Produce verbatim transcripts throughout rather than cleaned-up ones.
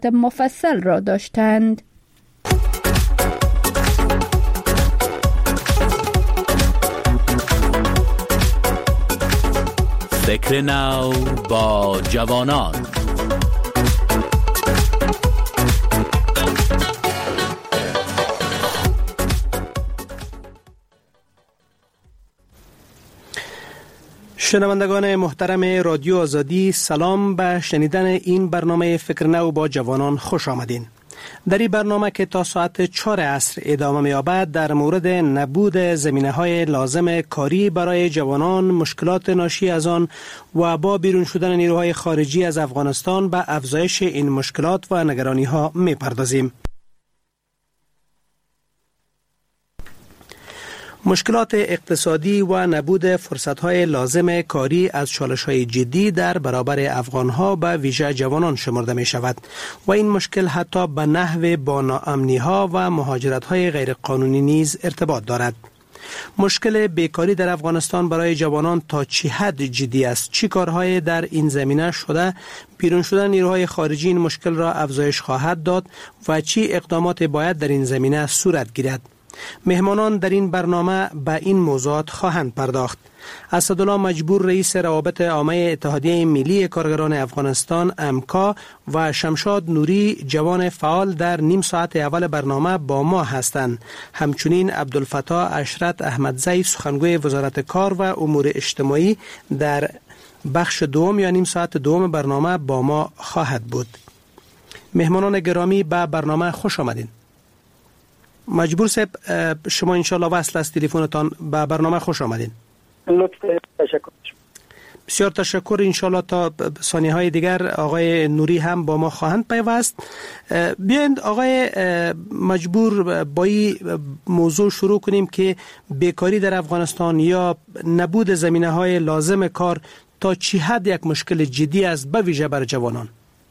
مفصل را داشتند. فکر نو با جوانان. شنوندگان محترم رادیو آزادی، سلام، به شنیدن این برنامه فکر نو با جوانان خوش آمدین. در این برنامه که تا ساعت چهار عصر ادامه می‌یابد، در مورد نبود زمینه‌های لازم کاری برای جوانان، مشکلات ناشی از آن و با بیرون شدن نیروهای خارجی از افغانستان به افزایش این مشکلات و نگرانی‌ها می‌پردازیم. مشکلات اقتصادی و نبود فرصت‌های لازم کاری از چالش‌های جدی در برابر افغان‌ها به ویژه جوانان شمرده می‌شود و این مشکل حتی به نحو با ناامنی‌ها و مهاجرت‌های غیرقانونی نیز ارتباط دارد. مشکل بیکاری در افغانستان برای جوانان تا چه حد جدی است؟ چه کارهای در این زمینه شده؟ بیرون شدن نیروهای خارجی این مشکل را افزایش خواهد داد و چه اقدامات باید در این زمینه صورت گیرد؟ مهمانان در این برنامه به این موضوعات خواهند پرداخت. اسدالله مجبور، رئیس روابط عامه اتحادیه ملی کارگران افغانستان امکا و شمشاد نوری، جوان فعال، در نیم ساعت اول برنامه با ما هستند. همچنین عبدالفتاح اشرت احمدزی، سخنگوی وزارت کار و امور اجتماعی، در بخش دوم یا نیم ساعت دوم برنامه با ما خواهد بود. مهمانان گرامی، به برنامه خوش آمدین. مجبور صاحب، شما انشالله وصل از تلفنتان، به برنامه خوش آمدین. لطفا تشکر. بسیار تشکر. انشالله تا ثانیه های دیگر آقای نوری هم با ما خواهند پیوست. بیایید آقای مجبور با این موضوع شروع کنیم که بیکاری در افغانستان یا نبود زمینه های لازم کار تا چه حد یک مشکل جدی است، به ویژه بر جوانان.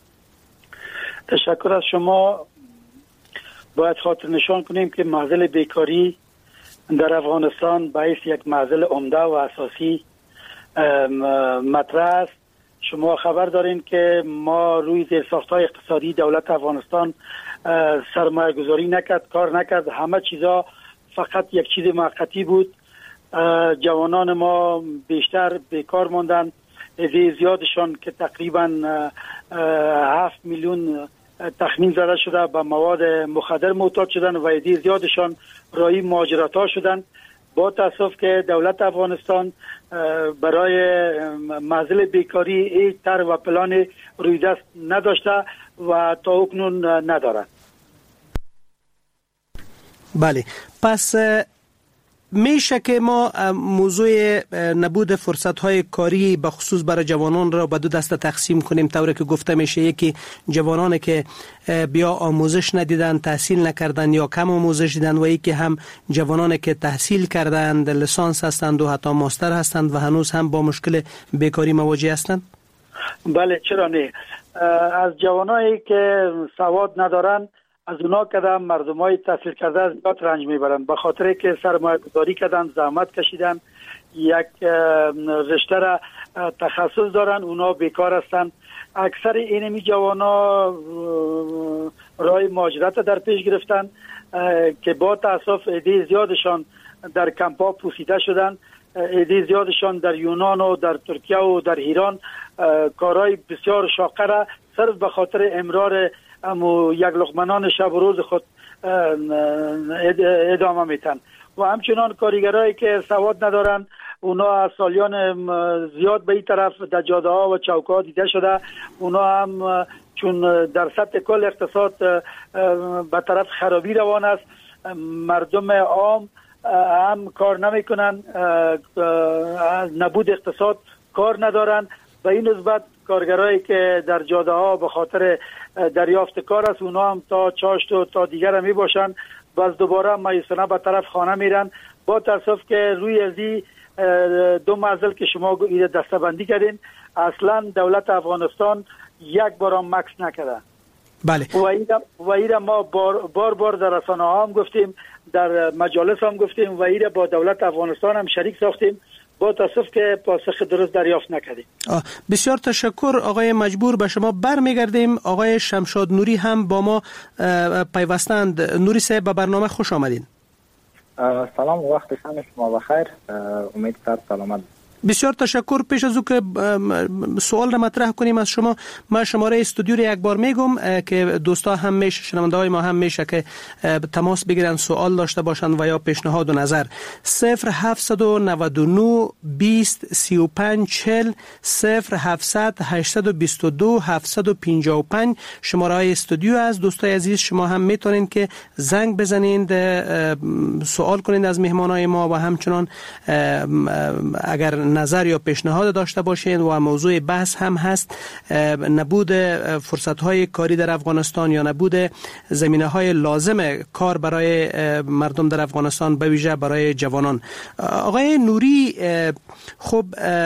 تشکر از شما. باید خاطر نشان کنیم که معضل بیکاری در افغانستان باعث یک معضل عمده و اساسی مطرح است. شما خبر دارین که ما روی زیرساخت‌های اقتصادی دولت افغانستان سرمایه گذاری نکرد، کار نکرد، همه چیزا فقط یک چیز موقتی بود. جوانان ما بیشتر بیکار ماندن، عده زیادشان که تقریبا هفت میلیون تخمین زده شده به مواد مخدر معتاد شدن و عده زیادشان راهی مهاجرت ها شدن. با تاسف که دولت افغانستان برای معضل بیکاری هیچ طرح و پلان روی دست نداشته و تا اکنون ندارد. بله، پس میشه که ما موضوع نبود فرصت‌های کاری به خصوص برای جوانان را به دو دسته تقسیم کنیم، طوری که گفته میشه یکی جوانانی که بیا آموزش ندیدن، تحصیل نکردن یا کم آموزش دیدن، و یکی هم جوانانی که تحصیل کردند، لیسانس هستند و حتی ماستر هستند و هنوز هم با مشکل بیکاری مواجه هستند. بله، چرا نه. از جوانایی که سواد ندارن، از اونا کدام مردمای تحصیل کرده از زیاد رنج میبرن، به خاطر که سرمایه گذاری کردن، زحمت کشیدن، یک رشته را تخصص دارن، اونا بیکار هستن. اکثر اینمی جوانا راه مهاجرت در پیش گرفتن که با تاسف عده زیادشان در کمپا پوسیده شدن، عده زیادشان در یونان و در ترکیه و در ایران کارهای بسیار شاقه را صرف به خاطر امرار امو یک لقمنان شب و روز خود ادامه میتن. و همچنان کارگرایی که سواد ندارن، اونا از سالیان زیاد به این طرف در جاده ها و چوک ها دیده شده. اونا هم چون در سطح کل اقتصاد به طرف خرابی روان است، مردم عام هم کار نمیکنن، نبود اقتصاد کار ندارن. به این نسبت کارگرایی که در جاده ها به خاطر دریافت کار است، اونا هم تا چاشت و تا دیگر می باشن، باز دوباره مایسانه به طرف خانه میرن. با تاسف که روی ازی دو معضل که شما دسته بندی کردین، اصلا دولت افغانستان یک بار هم مکس نکرده. بله. و ایره ما بار بار, بار در رسانه ها هم گفتیم، در مجالس هم گفتیم و ایره با دولت افغانستان هم شریک ساختیم با تاسف که پاسخ درست دریافت نکردیم. بسیار تشکر آقای مجبور. به شما برمیگردیم. آقای شمشاد نوری هم با ما پیوستند. نوری صاحب به برنامه خوش آمدین. سلام و وقت شما بخیر. امید سر سلامت. بسیار تشکر. پیش از او که سوال را مطرح کنیم از شما، من شماره استودیو را یک بار میگم که دوستا هم میشه، شنونده های ما هم میشه که تماس بگیرن، سوال داشته باشن و یا پیشنهاد و نظر. صفر هفتصد و نود و نه بیست سی و پنج چهل صفر هفتصد هشتصد و بیست و دو هفتصد و پنجاه و پنج شماره های استودیو از دوستای عزیز. شما هم میتونین که زنگ بزنید، سوال کنید از مهمانای ما و همچنان اگر نظر یا پیشنهاد داشته باشین و موضوع بحث هم هست نبود فرصت‌های کاری در افغانستان یا نبود زمینه‌های لازم کار برای مردم در افغانستان، به ویژه برای جوانان. آقای نوری، خب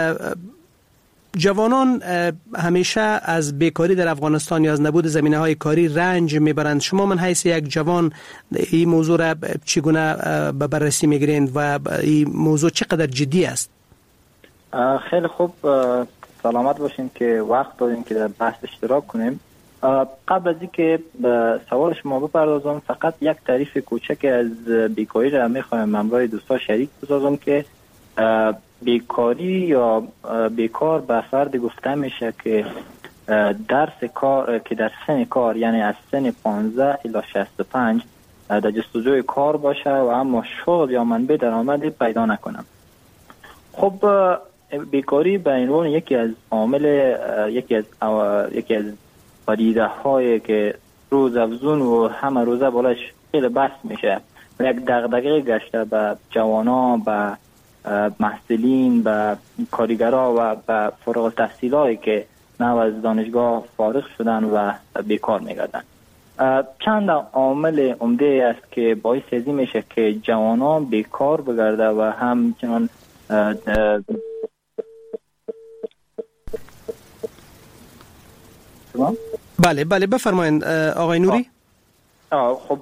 جوانان همیشه از بیکاری در افغانستان یا از نبود زمینه‌های کاری رنج میبرند. شما من حیث یک جوان این موضوع را چگونه به بررسی میگیرین و این موضوع چقدر جدی است؟ خیلی خوب، سلامت باشین که وقت دادیم که در بحث اشتراک کنیم. قبل از اینکه به سوال شما بپردازم، فقط یک تعریف کوچک از بیکاری را میخوایم همراه دوستا شریک بسازم که بیکاری یا بیکار به فرد گفته میشه که درس کار که در سن کار، یعنی از سن پانزده الی شصت و پنج در جستجوی کار باشه و اما شغل یا منبع درآمدی پیدا نکنه. خب بیکاری به عنوان یکی از عامل یکی از یکی از پدیده هایی که روز افزون و همه روزه بالاش خیلی بحث میشه و یک دغدغه گشته به جوانان، به محصلین، به کارگرها و به فارغ التحصیلایی که نو از دانشگاه فارغ شدن و بیکار میگردن. چند عامل عمده است که باعث ازی میشه که جوانان بیکار بگرده و همچنان بله بله بفرمایید آقای نوری. خب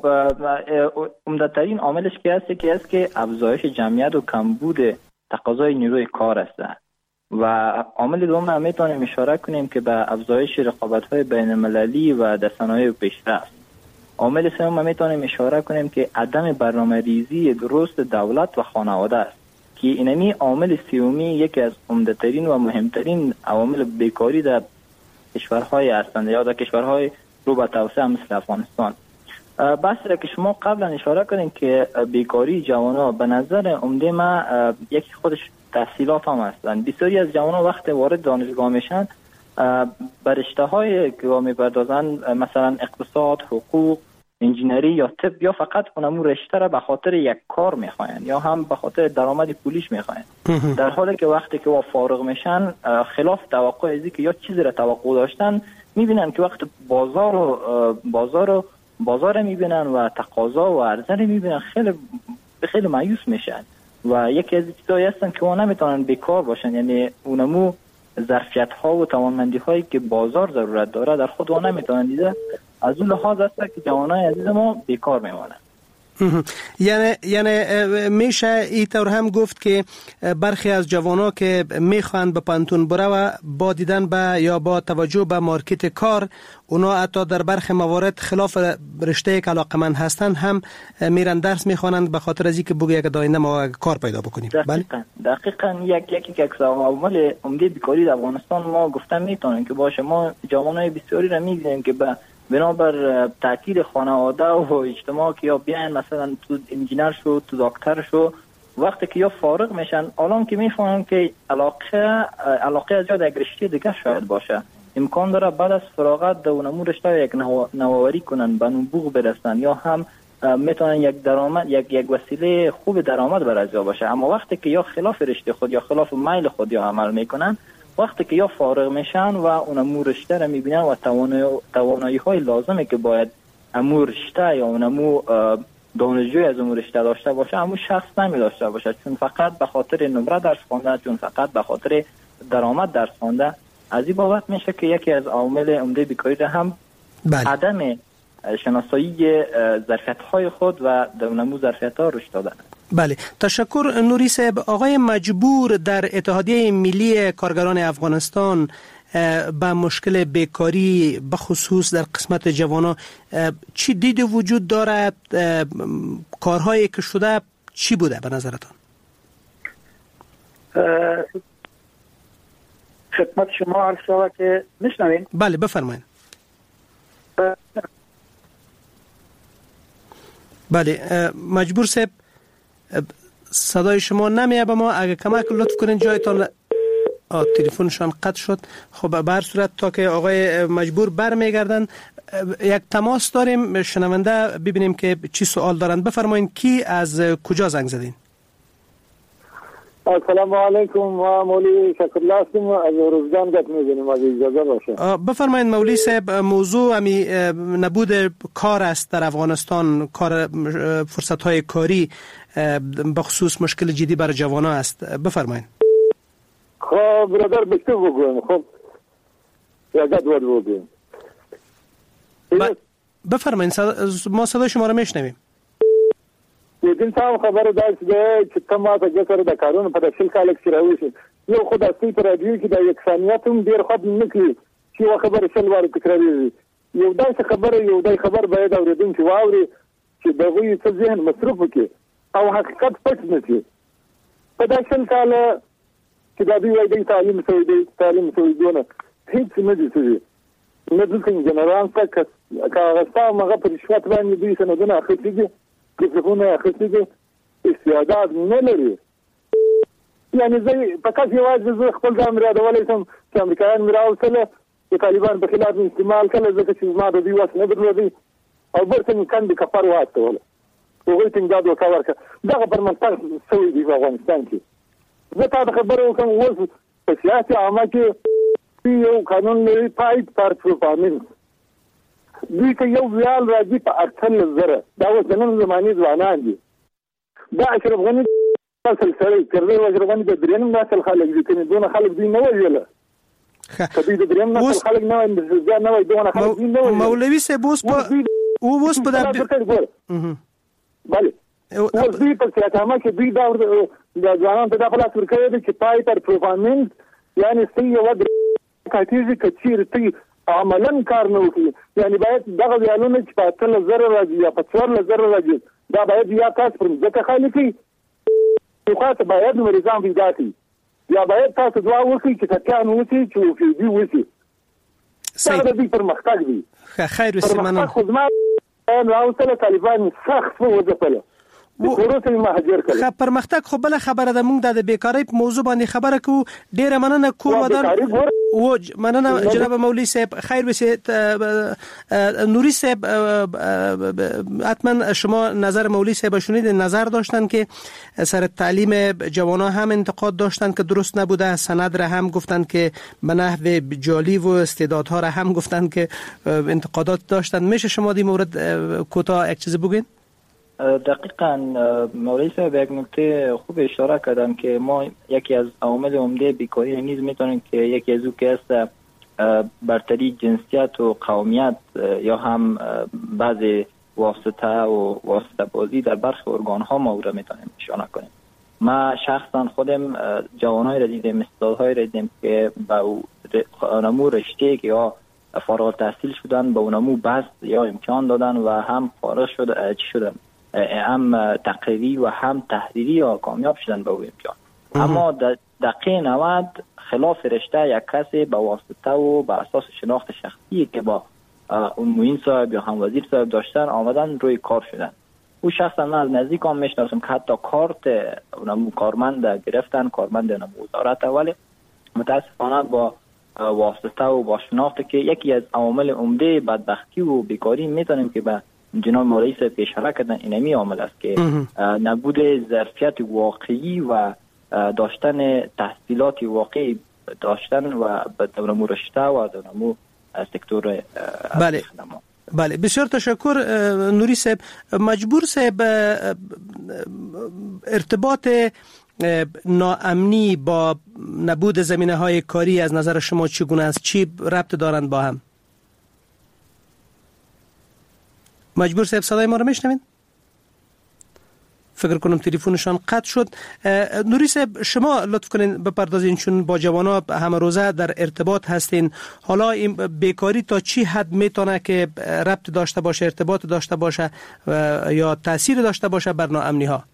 عمده‌ترین عاملش که هست که است که افزایش جمعیت و کمبود تقاضای نیروی کار است و عامل دوم هم میتونیم اشاره کنیم که به افزایش رقابت‌های بین‌المللی و در صنایع پیشرفت. عامل سوم هم میتونیم اشاره کنیم که عدم برنامه‌ریزی درست دولت و خانواده است که اینمی عامل سومی یکی از عمده‌ترین و مهمترین عوامل بیکاری در کشورهای هستند یا در کشورهای رو به توسعه مثل افغانستان. بحث را که شما قبلا اشاره کردین که بیکاری جوانان، به نظر عمده ما یکی خودش تحصیلات هم هستند. بسیاری از جوانان وقت وارد دانشگاه میشن بر رشته‌های که میپردازن، مثلا اقتصاد، حقوق، انجینری یا طب، یا فقط اونمو رشته را به خاطر یک کار میخواین یا هم به خاطر درآمد پولیش میخواین، در حالی که وقتی که وا فارغ میشن خلاف توقع ازی که یا چیزی را توقع داشتن میبینن که وقت بازار و بازار و بازار میبینن و تقاضا و عرضه میبینن خیلی خیلی مایوس میشن و یکی از چیزایی هستن که اون نمیتونن بیکار باشن، یعنی اونمو ظرفیت ها و توانمندی هایی که بازار ضرورت داره در خود اون نمیتونن دیده. از اون لحاظ هست که جوانای عزیز ما بیکار میمونن. یعنی یعنی میشه این طور هم گفت که برخی از جوانا که میخوان به پانتون بره و با دیدن به یا با توجه به مارکت کار، اونا حتی در برخی موارد خلاف رشته که علاقمند هستند هم میرن درس میخوانند به خاطر از اینکه بگه یک داینده ما کار پیدا بکنیم. دقیقاً دقیقاً یک یک یک عامل عمده بیکاری در افغانستان ما گفتم میتونیم که باشه. ما جوانای بسیاری را میگیم که به بنابر تاکید خانواده و اجتماع که یا بیان مثلا تو انجینر شو، تو دکتر شو، وقتی که یا فارغ میشن الان که میفهمن که علاقه علاقه از یاد یک رشته دیگه شاید باشه، امکان داره بعد از فراغت در اونمون رشته یک نوآوری کنن، به نبوغ برسن یا هم میتونن یک درآمد یک یک وسیله خوب درآمد برای باشه. اما وقتی که یا خلاف رشته خود یا خلاف میل خود یا عمل میکنن، وقتی که یا فارغ میشن و اونمو رشته را میبینن و توانایی های لازمه که باید امو رشته یا اونمو دانشجوی از اون رشته داشته باشه امو شخص نمی داشته باشه، چون فقط به خاطر نمره درس خوانده، چون فقط به خاطر درآمد درس خوانده. از این بابت میشه که یکی از عوامل عمده بیکاری هم بله. عدم شناسایی ظرفیت های خود و در اونمو ظرفیت ها رشد دادن. بله، تشکر نوری صاحب. آقای مجبور، در اتحادیه ملی کارگران افغانستان با مشکل بیکاری بخصوص در قسمت جوانان چی دید وجود دارد؟ کارهایی که شده چی بوده به نظرتان؟ خدمت شما عرض شود که میشنوین؟ بله بفرمایید. بله مجبور صاحب، صدای شما نمیاد به ما، اگه کمک لطف کنین جایتان. تلفنشان قطع شد. خب به هر صورت تا که آقای مجبور برمیگردن یک تماس داریم، شنونده ببینیم که چی سوال دارن. بفرمایید کی از کجا زنگ زدین؟ السلام علیکم، ما مولی شکرالله هستیم از روزگان گفت می‌کنیم، از اجازه باشه. بفرمایید مولی صاحب، موضوع امی نبود کار است در افغانستان، کار فرصت‌های کاری بخصوص مشکل جدی برای جوانان است. بفرمایید. خب برادر بشته بگویم. خب یادت ورد بگویم. بفرمایید، ما صدای شما رو میشنویم. یکن صاحب خبر داشت ده چې تم ما ته جسر د کارونو په دشل کال کې راوځي. یو خدای ستې پر راډیو کې د یکسانیت هم ډیر خد نه کوي چې وا خبر شل واره تکرارېږي. یو داسې خبره یو دای خبر باید اوریدونکي واوري چې دغه څه ذهن مصرف وکړي او حقیقت پټ نه شي. په دشل کال چې د دې وایي تعلیم سوي تعلیم سوي دونه هیڅ نه دي سوي. نه د جنرال څخه کاغذتا مغه پر رشوت باندې دوی سندونه اخیستي کسبونه اخیستي استعداد نه لري. یعنی زه فقط یوازې زه خپل ځان راډولای سم چې امریکایان مې راوستله د طالبان په خلاف استعمال کړل، ځکه چې ما د دې وس نه درلودی او برته مې کاندي کفر واستول. هغوی ټینګاد وکړ ورکړه. دغه پرمختګ سوی دی په افغانستان کې. زه تا د خبرې وکړم اوس په سیاسي عامه کې یو قانون لري پایډ فار پرفارمنس. دوی که یو ویال راځي په اتلس زره، دا اوس د نن زمانې ځوانان دي. دا اشرف غني نسل سړی کړی و، اشرف غني د درېیم نسل خلک دي، کنې دونه خلک دوی نه ویله. که دوی د درېیم نسل خلک نه وای نه وای دونه خلک دوی نه وای. مولوي صاحب اوس په اوس په بله اوس دوی په سیاستامه کې دوی دا د ځوانانو ته دا خلاص ورکوي دي چې پای پر پرفارمنس، یعنی ستې یوه کاتیږي که چیرې عملاً کار نه وکړي. یعنی باید دغه ویالونه چې په اتلس زره راځي یا په څوارلس زره راځي، دا باید یا تاسو پر مځکه خالي کړي، یو خوا ته باید نظام پیدا کړي، یا باید تاسو دعا وکړئ چې ټکیان وشي چې وفیدي وشي. دا د دوی پرمختګ دی. خیر وسې مننه. پرمختګ خو زما راوستله طالبان سخت وځپله. خب پرمختګ خو بل خبره ده. موږ د بیکاری په موضوع باندې خبره کوو. ډیره مننه کور ودان و مننه جناب مولوی صاحب. خیر بشه نوری صاحب، حتما شما نظر مولوی صاحب شنید. نظر داشتن که سر تعلیم جوانان هم انتقاد داشتن که درست نبوده، سند را هم گفتن که به نحو جعلی و استعدادها را هم گفتن که انتقادات داشتن. میشه شما دی مورد کوتاه یک چیزی بگین؟ دقیقاً مولوی صاحب یک نکته خوب اشاره کردم که ما یکی از عوامل عمده بیکاری نیز میتونیم که یکی از او که است برتری جنسیت و قومیت یا هم بعضی واسطه و واسطه بازی در برخی ارگان ها ما او را میتونیم اشاره کنیم. ما شخصا خودم جوانای را دیدیم، استادهای را دیدیم که با اونمو رشته که یا فارغ التحصیل شدن، با اونمو بس یا امکان دادن و هم فارغ شد چی شدن هم تقریری و هم تحریری یا کامیاب شدن به او امکان. اما دقیقه نود خلاف رشته یک کسی با واسطه و با اساس شناخت شخصی که با اون معین صاحب یا هم وزیر صاحب داشتن آمدن روی کار شدن. او شخصا من از نزدیک هم میشناسم که حتی کارت اونمو کارمند گرفتن، کارمند اونمو وزارت، ولی متاسفانه با واسطه و با شناخت که یکی از عوامل عمده بدبختی و بیکاری میتونیم که به جناب مولوی صاحب اشاره کردن اینمی عامل است که نبود ظرفیت واقعی و داشتن تحصیلات واقعی داشتن و به دورمو رشته و دورمو سکتور بله بله بسیار تشکر نوری صاحب. مجبور صاحب، ارتباط ناامنی با نبود زمینه های کاری از نظر شما چگونه است؟ چی ربط دارند با هم؟ مجبور صاحب صدای ما رو میشنوین؟ فکر کنم تلفنشان قطع شد. نوری صاحب شما لطف کنین بپردازین، چون با جوانا همه روزه در ارتباط هستین. حالا این بیکاری تا چی حد میتونه که ربط داشته باشه، ارتباط داشته باشه یا تاثیر داشته باشه بر ناامنی ها؟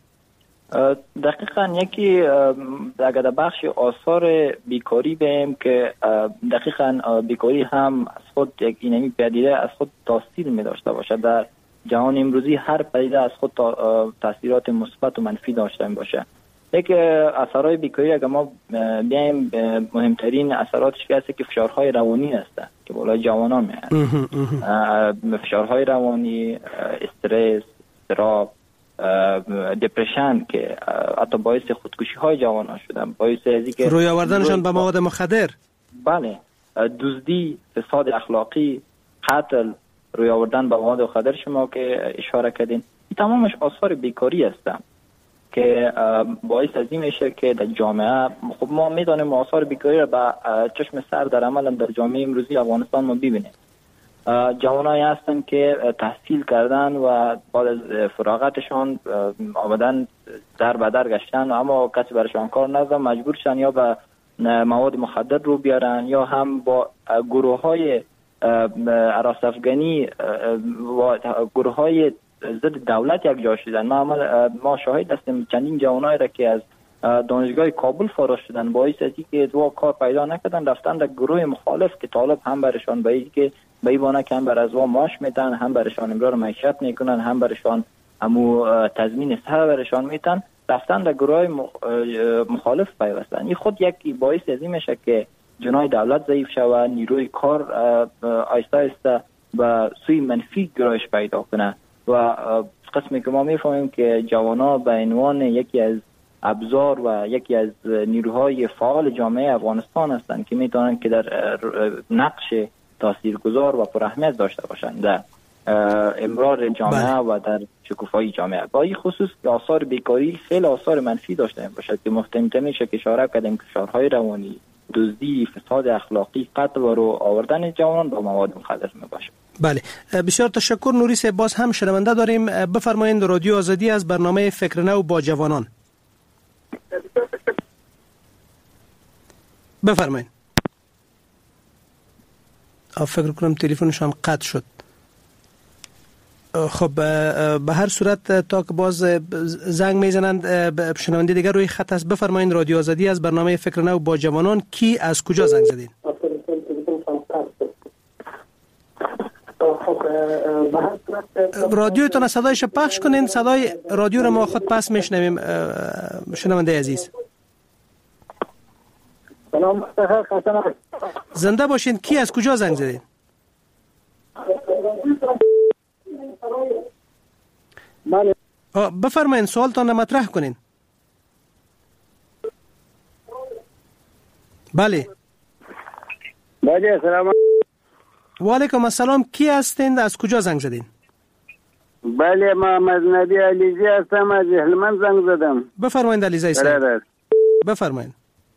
دقیقاً یکی اگر در بخش آثار بیکاری بیم که دقیقاً بیکاری هم از خود یک اینمی پدیده از خود تاثیر می داشته باشه. در جهان امروزی هر پدیده از خود تاثیرات مثبت و منفی داشته باشه. یک اثرهای بیکاری اگر ما بیایم مهمترین اثراتش که هست که فشارهای روانی هست که بالای جوانان میاد. فشارهای روانی، استرس، اضطراب، دپرشن که حتی باعث خودکشی های جوانان شدن، باعث ازی که روی آوردنشان به مواد مخدر، بله، دزدی، فساد اخلاقی، قتل، روی آوردن به مواد مخدر شما که اشاره کردین، این تمامش آثار بیکاری هستند که باعث از این میشه که در جامعه، خب ما میدانیم آثار بیکاری را به چشم سر در عمل در جامعه امروزی افغانستان ما ببینیم. جوانایی هستند که تحصیل کردن و بعد از فراغتشان آمدن در بدر گشتن، اما کسی برشان کار نداره، مجبور شدن یا به مواد مخدر رو بیارن یا هم با گروه های اراس افغانی و گروه های ضد دولت یک جا شدن. ما ما شاهد هستیم چندین جوانایی را که از دانشگاه کابل فارغ شدن باعث از اینکه دو کار پیدا نکردن رفتن در گروه مخالف که طالب هم برشان به اینکه به ایوانه که هم بر از وا معاش میتن، هم برشان امرار معیشت میکنن، هم برشان همو تضمین سر برشان میتن، رفتن در گروه مخالف پیوستن. این خود یک باعث از این میشه که جناح دولت ضعیف شود، نیروی کار آیسته آیسته و سوی منفی گرایش پیدا کنه و قسمی که ما میفهمیم که جوانا به عنوان یکی از ابزار و یکی از نیروهای فعال جامعه افغانستان هستند که میتونن که در نقش تاثیرگذار و پراهمیت داشته باشند در امرار جامعه و در شکوفایی جامعه. با این خصوص که آثار بیکاری خیلی آثار منفی داشته باشد که محتمل میشه که اشاره کردیم که فشارهای روانی، دزدی، فساد اخلاقی، قتل و رو آوردن جوانان با مواد مخدر میباشه. بله، بسیار تشکر نوری صاحب. باز هم شنونده داریم، بفرمایید. رادیو آزادی از برنامه فکر نو با جوانان. بفرمایید. فکر کنم تلفنشان قطع شد. خب به هر صورت تا که باز زنگ میزنند شنونده دیگر روی خط است. بفرمایید. رادیو آزادی از برنامه فکر نو با جوانان. کی از کجا زنگ زدین؟ رادیوتون صدایش پخش کنین، صدای رادیو رو ما خود پس میشنویم. شنونده عزیز سلام، زنده باشین. کی از کجا زنگ زدین؟ بله، بفرمایید سوالتان مطرح کنین. بله بله، سلام. و علیکم السلام. کی هستین؟ از کجا زنگ زدین؟ بله، ما مزنبی علیزی هستم، از هلمند زنگ زدم. بفرمایید علیزی صاحب. بفرمایید.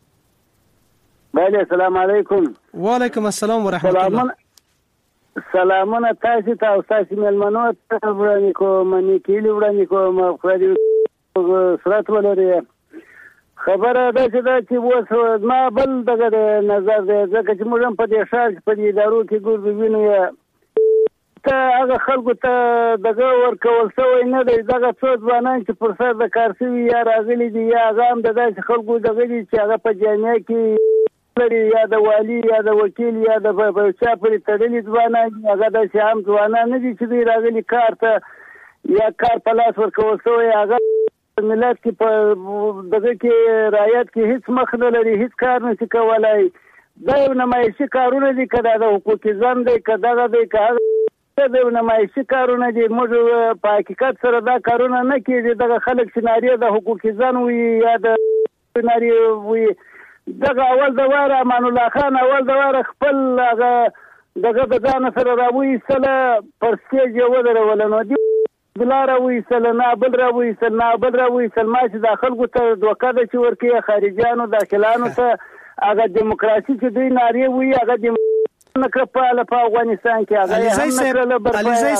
بله، سلام علیکم. و علیکم السلام و رحمت الله. سلامونه تاسو ته او تاسو ملمنو ته ورانی کوم نیکیلی ورانی کوم خو سرات ولري خبره ده چې اوس ما بل دغه نظر ده ځکه چې موږ په دې شال په دې ادارو کې ګورو وینو ته هغه خلکو ته دغه ورکول شوی نه دی. دغه څو ځوانان چې پر سر د کار شوي یا راغلي دي یا هغه هم د داسې خلکو دغه دي چې هغه په جامعه کې یا د والی یا د وکیل یا د چا پرې تړلي ځوانان دي، هغه داسې عام ځوانان نه دي چې دوی راغلي کار ته یا کار په لاس ورکول شوی. هغه ملت کې په دغه کې رعایت کې هیڅ مخ نه لري، هیڅ کار نه شي کولی. دا یو نمایشي کارونه دي، که دا د حقوقي ځنډ دی، که دغه دی، که هغه د یو نمایشي کارونه دي. موږ په حقیقت سره دا کارونه نه کېږي. دغه خلک سناریو د حقوقي ځنډ وي یا د سناریو وي. دغه اول د واره امان الله خان اول د واره خپل هغه دغه د ځان سره راویستله، پر سټیج یې ودروله، نو دې بلا راویستله، نه بل راویستل، نه بل راویستل. ما چې دا خلکو ته دوکه ده چې ورکوي خارجیانو داخلانو ته هغه دیموکراسي چې دوی نارې وایي هغه دیموکراسي نه کړه په افغانستان کې. هغه علیزی صاحب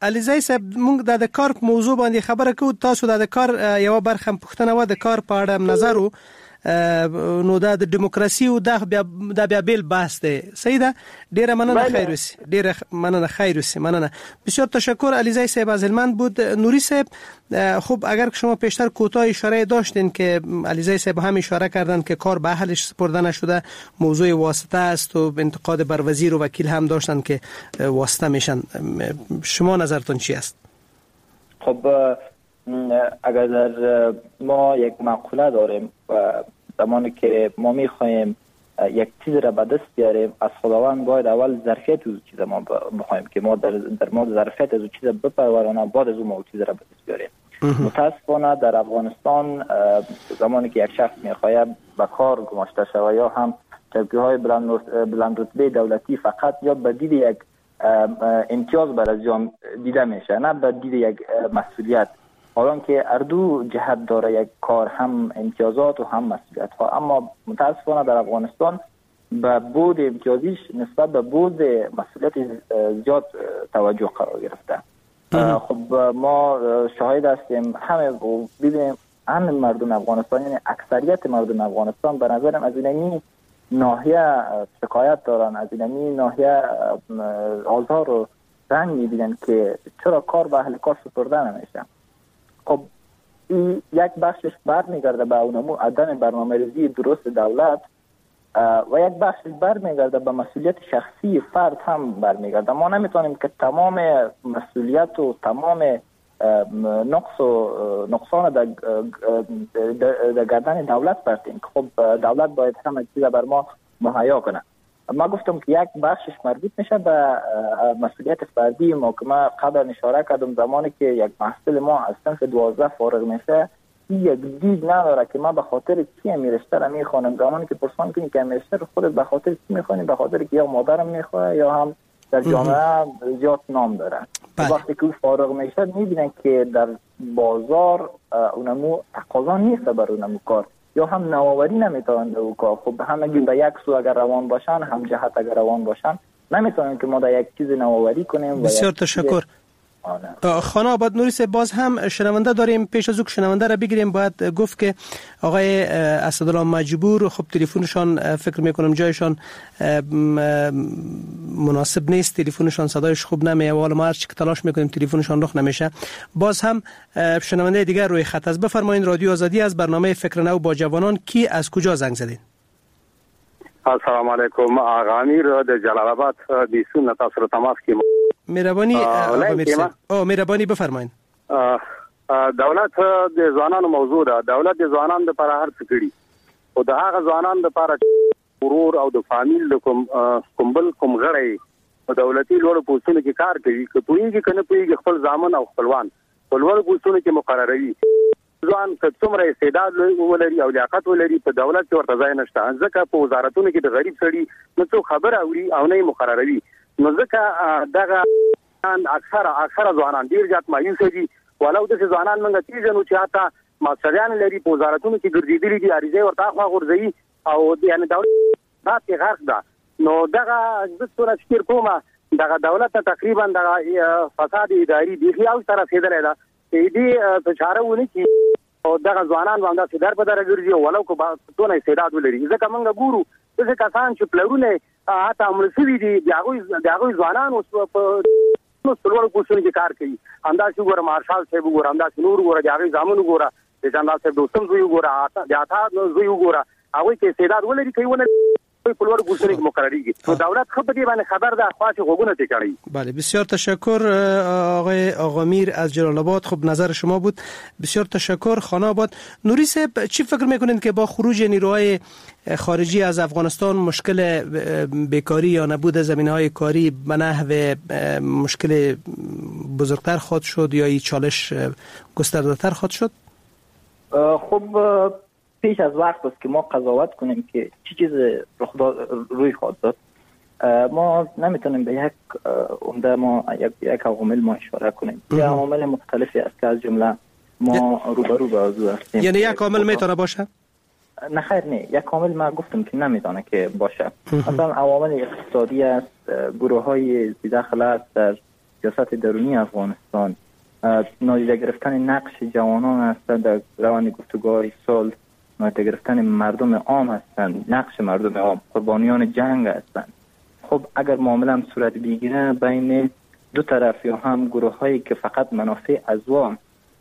علیزی صاحب موږ د کار موضوع باندې خبره کوو، تاسو د کار یو برخه پښتنه و د کار په اړه نظر وو، نو دا د دیموکراسي او د بیا د بیا بیل بحث دی. صحیح ده. ډیره مننه. خیر وسی. ډیره مننه. خیر وسی. مننه. بسیار تشکر. علیزی صاحب از هلمند بود. نوری صاحب، خب اگر شما پیشتر کوتاه اشاره داشتین که علیزی صاحب هم اشاره کردن که کار به اهلش سپرده نشده، موضوع واسطه است و انتقاد بر وزیر و وکیل هم داشتن که واسطه میشن. شما نظرتون چی است؟ خب اگر در ما یک مقوله داریم و زمانی که ما میخوایم یک چیز را به دست بیاریم، از خداوند باید اول ظرفیت از چیز ما بخوایم که ما در در ما ظرفیت از چیز بپرورانه، بعد از اون ما چیز را به دست بیاریم. متاسفانه در افغانستان زمانی که یک شخص میخواد به کار گماشته شود یا هم چوکی‌های بلند رتبه دولتی فقط یا به دید یک امتیاز بر از جان دیده میشه، نه به دید یک مسئولیت. حالا که اردو جهت داره یک کار، هم امتیازات و هم مسئولیت ها، اما متاسفانه در افغانستان به بود امتیازیش نسبت به بود مسئولیت زیاد توجه قرار گرفته. خب ما شاهد هستیم، همه ببینیم همه مردم افغانستان، یعنی اکثریت مردم افغانستان به نظرم از اینمی ناحیه شکایت دارن، از اینمی ناحیه آزار و رنج میبینن که چرا کار به اهل کار سپرده نمیشه. خب این یک بخشش برمیگرده به اونمو عدم برنامه‌ریزی درست دولت و یک بخشش برمیگرده به مسئولیت شخصی فرد هم برمیگرده. ما نمیتونیم که تمام مسئولیت و تمام نقص و نقصان در گردن دولت بردیم. خب دولت باید همه چیز بر ما مهیا کنه. ما گفتم که یک بخشش مربوط میشه به مسئولیت فردی ما که ما قبل اشاره کردم، زمانی که یک محصول ما از صنف دوازده فارغ میشه یک دید نداره که ما به خاطر چی میرشته را میخوانم. زمانی که پرسان کنی که میرشته رو خودت به خاطر چی میخوانی، به خاطر که یا مادرم میخواه یا هم در جامعه زیاد نام داره. وقتی که فارغ میشه میبینن که در بازار اونمو تقاضا نیست بر اونمو کار، یا هم نوآوری نمیتونن او کار. خب همگی به یک سو اگر روان باشن، هم جهت اگر روان باشن، نمیتونن که ما در یک چیز نوآوری کنیم. بسیار تشکر. خانه آباد. نوری صاحب باز هم شنونده داریم. پیش از او که شنونده را بگیریم باید گفت که آقای اسدالله مجبور، خب تلفنشان فکر میکنم جایشان مناسب نیست، تلفنشان صدایش خوب نمیاد و حالا ما هر چی که تلاش میکنیم تلفنشان رخ نمیشه. باز هم شنونده دیگر روی خط است. بفرمایید. رادیو آزادی از برنامه فکر نو با جوانان. کی از کجا زنگ زدین؟ السلام علیکم. آقا امیر د جلال آباد دیسون تاسو را تماس کیم. مهربانی آقا مرسی. او مهربانی بفرمایید. دولت د ځوانانو موضوع ده. دولت د ځوانانو لپاره هر څه کړي او د هغه ځوانانو لپاره ورور او د فامیل کوم کومبل کوم غړی په دولتي لوړ پوسټونو کې کار کوي، که پوهیږي کنه پوهیږي خپل ځامن او خپلوان په لوړ پوسټونو کې مقرروي. ځوان که څومره استعداد ولري او لیاقت ولري په دولت کې ورته ځای نشته، ځکه په وزارتونو کې د غریب سړي نو څو خبر اوري او نه مقرروي. نو ځکه دغه اکثره اکثره ځوانان ډیر ځات مایوس دي. ولو د ځوانان موږ پیژنو چې حتی ماستریان لري په وزارتونو کې ګرځېدلي دي، عریضه ورته خوا غورځي او یعنی دولت باندې غرق ده. نو دغه د څوره فکر کومه دغه دولت تقریبا دغه فساد اداري دی خو سره فیدل ده دې په چاره ونی چې او دغه ځوانان باندې سیدار په دره ګرځي ولو کو ټول استعداد ولري. ځکه موږ ګورو چې کسان چې پلرونه حتی امرسوي دي دغه دغه ځوانان اوس په نو څلور کوڅو کې کار کوي. انداز وګوره مارشال صاحب وګوره، انداز نور وګوره، دغه ځامن وګوره، د جنرال صاحب دوستم زوی وګوره، د اتا زوی وګوره، هغه کې استعداد ولري کوي ونه په لوړ کوڅو کې مقرریږي. نو دولت خو په دې باندې خبر ده، خاص غوګونه ته کوي. بله بسیار تشکر آقای آقا میر از جلال آباد. خب نظر شما بود. بسیار تشکر. خانه آباد. نوری صاحب چی فکر میکنین که با خروج نیروهای خارجی از افغانستان مشکل بیکاری یا نبود زمینه‌های کاری به نحو مشکل بزرگتر خواهد شد یا این چالش گسترده‌تر خواهد شد؟ خب پیش از وقت است که ما قضاوت کنیم که چی چیز روی خواهد داد. ما نمیتونیم به یک عمده ما یک یک عوامل ما اشاره کنیم. یک عوامل مختلفی است که از جمله ما روبرو به موضوع هستیم. یعنی یک عامل میتونه باشه؟ نه خیر نه، یک عامل ما گفتم که نمیتونه که باشه. مثلا عوامل اقتصادی است، گروه های بی‌دخل است در سیاست درونی افغانستان، نادیده گرفتن نقش جوانان هستند در روند گفتگوهای صلح، نادیده گرفتن مردم عام هستند، نقش مردم عام، قربانیان جنگ هستند. خب اگر معامله صورت بگیره بین دو طرف یا هم گروه هایی که فقط منافع ازوا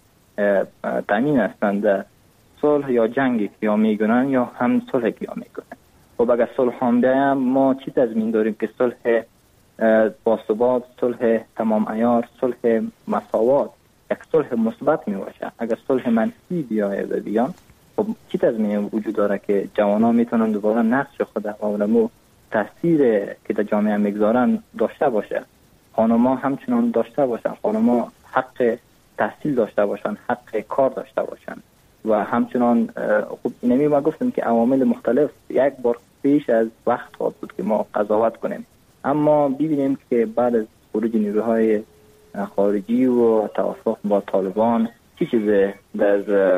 تامین هستند، صلح یا جنگی که یا میگنن یا هم صلح که یا میگنن. خب اگر صلح هم بیایم ما چی تضمین داریم که صلح باثبات، صلح تمام عیار، صلح مساوات یک صلح مثبت می باشه؟ اگر صلح منفی بیاید و بیان، خب چی تضمین وجود داره که جوانان میتونن دوباره نقش خود و علمو تاثیر که در جامعه میگذارن داشته باشه، خانم‌ها همچنان داشته باشن، خانم‌ها حق تحصیل داشته باشن، حق کار داشته باشن و همچنان خب اینمی ما گفتم که عوامل مختلف یک بار پیش از وقت خواهد بود که ما قضاوت کنیم، اما ببینیم که بعد از خروج نیروهای خارجی و توافق با طالبان چی چیز در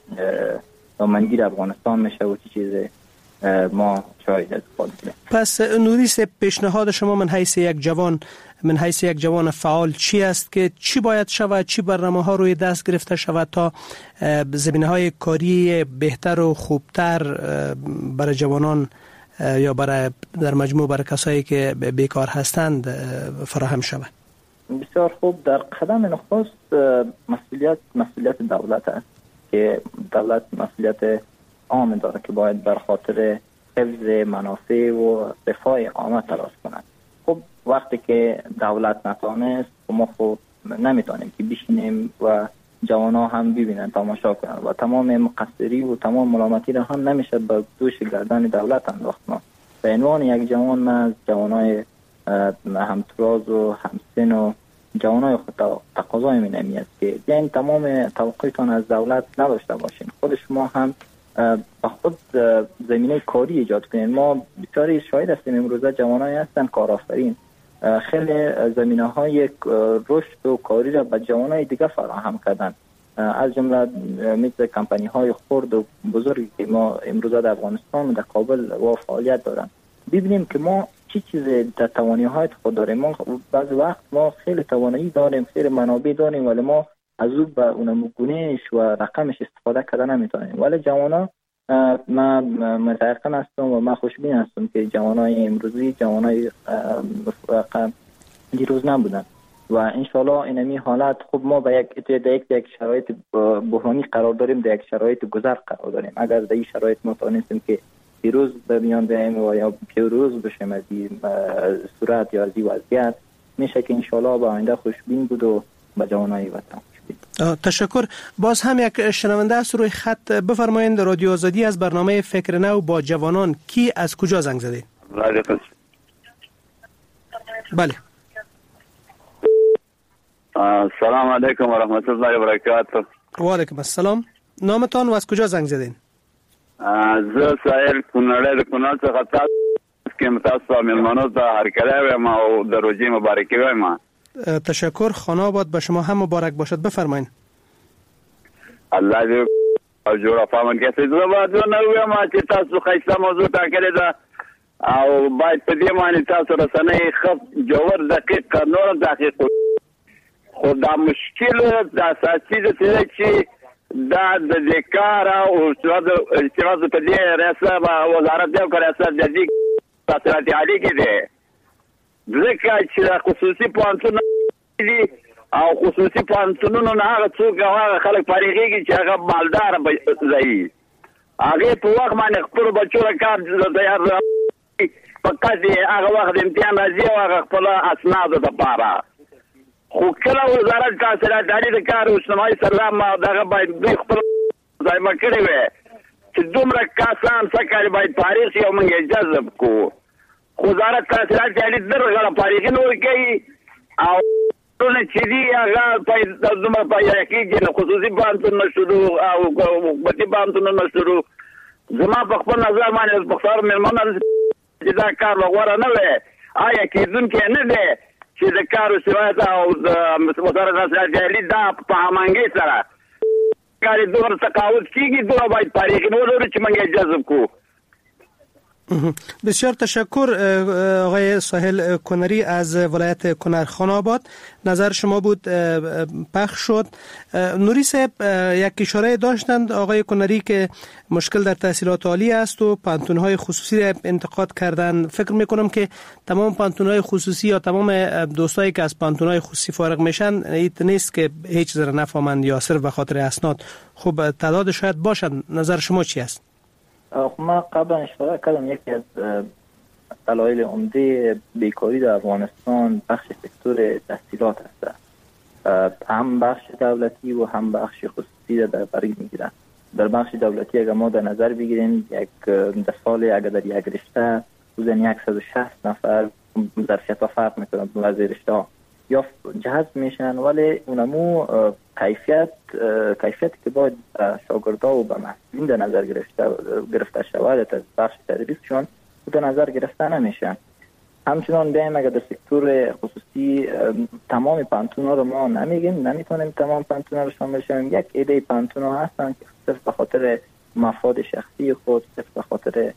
دامنگیر افغانستان میشه و چی چیز ما شاید از خود بودیم. پس نوریس، پیشنهاد شما من حیث یک جوان من حیث یک جوان فعال چی است که چی باید شود، چی برنامه ها روی دست گرفته شود تا زمینه های کاری بهتر و خوبتر برای جوانان یا برای در مجموع برای کسایی که بیکار هستند فراهم شود؟ بسیار خوب. در قدم نخست مسئولیت مسئولیت دولت است که دولت مسئولیت عام داره که باید بر خاطر حفظ منافع و رفاه عامه تلاش کنند. خب وقتی که دولت نتوانست ما خب نمیتونیم که بشینیم و جوانا هم ببینن، تماشا کنن و تمام مقصری و تمام ملامتی را هم نمیشه به دوش گردن دولت انداخت. ما به عنوان یک جوان ما از جوانای همتراز و همسن و جوانای خود تقاضای می نمیاد که بیاین تمام توقعتان از دولت نداشته باشین، خود شما هم با خود زمینه کاری ایجاد کنین. ما بسیاری شاهد هستیم امروزه جوانایی هستن کارآفرین، خیلی زمینه های رشد و کاری را به جوانای دیگه فراهم کردن، از جمله مثل کمپانی های خرد و بزرگی که ما امروزه در افغانستان و در کابل و فعالیت دارن. ببینیم که ما چی چیز در توانایی های خود داریم. ما بعض وقت ما خیلی توانایی داریم، خیلی منابع داریم، ولی ما از او به اونم گونهش و رقمش استفاده کردن نمیتونیم. ولی جوانا ما متأکد هستم و ما خوشبین هستم که جوانای امروزی جوانای دیروز نبودن و انشالله اینمی حالت خب ما به یک یک یک شرایط بحرانی قرار داریم، در یک شرایط گذر قرار داریم. اگر در این شرایط ما توانستیم که پیروز به میان بیاییم و یا پیروز بشیم از این صورت یا از این وضعیت، میشه که انشالله به آینده خوشبین بود و به جوانای وطن. تشکر. باز هم یک شنونده است روی خط. بفرمایید رادیو آزادی از برنامه فکر نو با جوانان. کی از کجا زنگ زده؟ بله. سلام علیکم و رحمت الله و برکاته. و علیکم السلام. نامتان و از کجا زنگ زدین؟ زه سایل کونړ د کونړ څخه تاسو کې متاسو مېلمانو ته هرکلی وایم او د روژې مبارکي وایم. تشکر. خانه آباد به شما هم مبارک باشد. بفرمایید. الله دې او جوړه فامن کې څه زه به نه وایم چې تاسو ښایسته موضوع ټاکلې ده او باید په دې باندې تاسو رسنۍ ښه جوړ دقیق نور دقیق خو دا مشکل د اساسي د چې دا د ذکر او استاد په دې ریاست وزارت د ریاست د دې تاسو عالی کې ده ځکه چې خصوصي پوهنتون دي او خصوصي پوهنتونونو نه هغه څوک هغه خلک فارغېږي چې هغه مالدار ځای هغه په وخت باندې خپل بچو کار تیار پکې دی هغه وخت امتحان راځي او هغه خپل اسناد د پاره خو کله وزارت تحصیلات عالی د کار او اجتماعي سلام دغه باید دوی خپل ځای ما کړی وي چې دومره کسان څنګه باید فارغ شي او موږ جذب کو وزارت تحصیلات عالی درغه فارغین ورکړي او ټول چې دی هغه په دومره پای کې نه خصوصي پوهنتون نشو او حکومتي پوهنتون نشو. زما په خپل نظر باندې په خبر مېلمانه چې دا کار لغوره نه وي آیا کېدونکې نه دی چې د کار او صنعت او د وزارت تحصیلات عالی دا په هماهنګۍ سره کار دومره تقاعد کېږي دومره باید فارغین ولرو چې موږ جذب کو. بسیار تشکر آقای ساحل کنری از ولایت کنر خان آباد. نظر شما بود پخش شد. نوری صاحب یک اشاره داشتند آقای کنری که مشکل در تحصیلات عالی است و پانتون‌های خصوصی را انتقاد کردن. فکر میکنم که تمام پانتون‌های خصوصی یا تمام دوستایی که از پانتون‌های خصوصی فارغ میشن ایت نیست که هیچ ذره نفهمند یا صرف به خاطر اسناد. خب تعداد شاید باشند. نظر شما چی است؟ ما قبلا اشاره کردم یکی از دلایل عمده بیکاری در افغانستان بخش سکتور تحصیلات است. هم بخش دولتی و هم بخش خصوصی در بر میگیرن. در بخش دولتی اگر ما در نظر بگیریم یک در سال اگر در یک رشته حدود صد و شصت نفر ظرفیت فرق میکنند از رشته یا جذب میشن، ولی اونمو کیفیت کیفیتی که باید شاگردا و به محصولین در نظر گرفته گرفته شود از بخش تدریسشون در نظر گرفته نمیشن. همچنان بیایم اگر در سکتور خصوصی تمام پانتونا رو ما نمیگیم، نمیتونیم تمام پانتونا رو شامل شویم. یک عده پانتونا هستن که صرف به خاطر مفاد شخصی خود، صرف به خاطر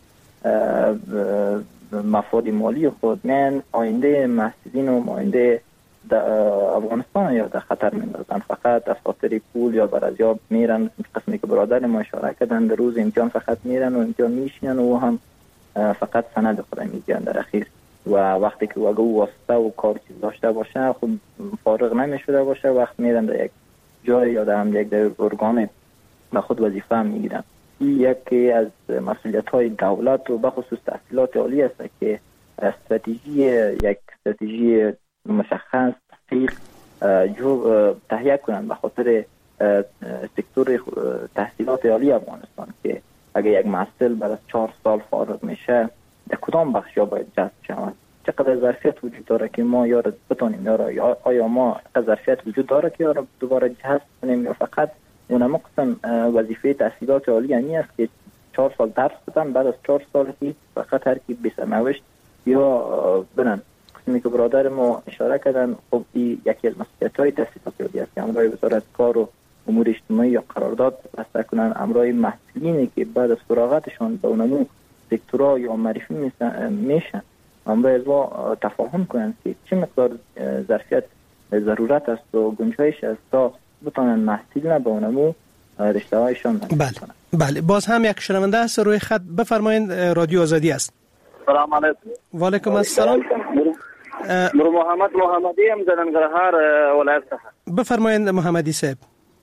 مفاد مالی خود من آینده محصولین و آینده افغانستان یا در خطر میندازن. فقط از خاطر پول یا برازیاب میرن. قسمی که برادر ما اشاره کردن در روز امتحان فقط میرن و امتحان میشینن و هم فقط سند خود میگیرن در اخیر و وقتی که واقعا واسطه و کار چیز داشته باشه خب فارغ نمیشده باشه وقت میرن در یک جای یا در هم یک در ارگان به خود وظیفه هم میگیرن. این یکی از مسئولیت های دولت و بخصوص تحصیلات عالی است که استراتژی یک استراتژی مشخص تحقیق جو تهیه کنند به خاطر سکتور تحصیلات عالی افغانستان که اگر یک محصل بعد از چهار سال فارغ میشه در کدام بخش یا باید جذب شود، چقدر ظرفیت وجود داره که ما یا را بتونیم یا را آیا ما ظرفیت وجود داره که یا را دوباره جذب کنیم یا فقط اونم قسم وظیفه تحصیلات عالی یعنی است که چهار سال درس بدن بعد از چهار سال که فقط هر کی بسرنوشت یا برن. قسمی که برادر ما اشاره کردن خب این یکی از مسئولیت‌های تحصیلات عالی است که امرای وزارت کار و امور اجتماعی یا قرارداد بسته کنن امرای محصولینی که بعد از فراغتشان به اونمو سکتورها یا معرفی میشن امرای از ما تفاهم کنن که چه مقدار ظرفیت ضرورت است و گنجایش است تا بتونن محصولین به اونمو رشته هایشان بله بله. باز هم یک شنونده است روی خط. بفرمایید رادیو آزادی است. سلام علیکم. و علیکم السلام. نور محمد محمدی ام د ننګرهار ولایت څخه. بفرمایید محمدی صاحب.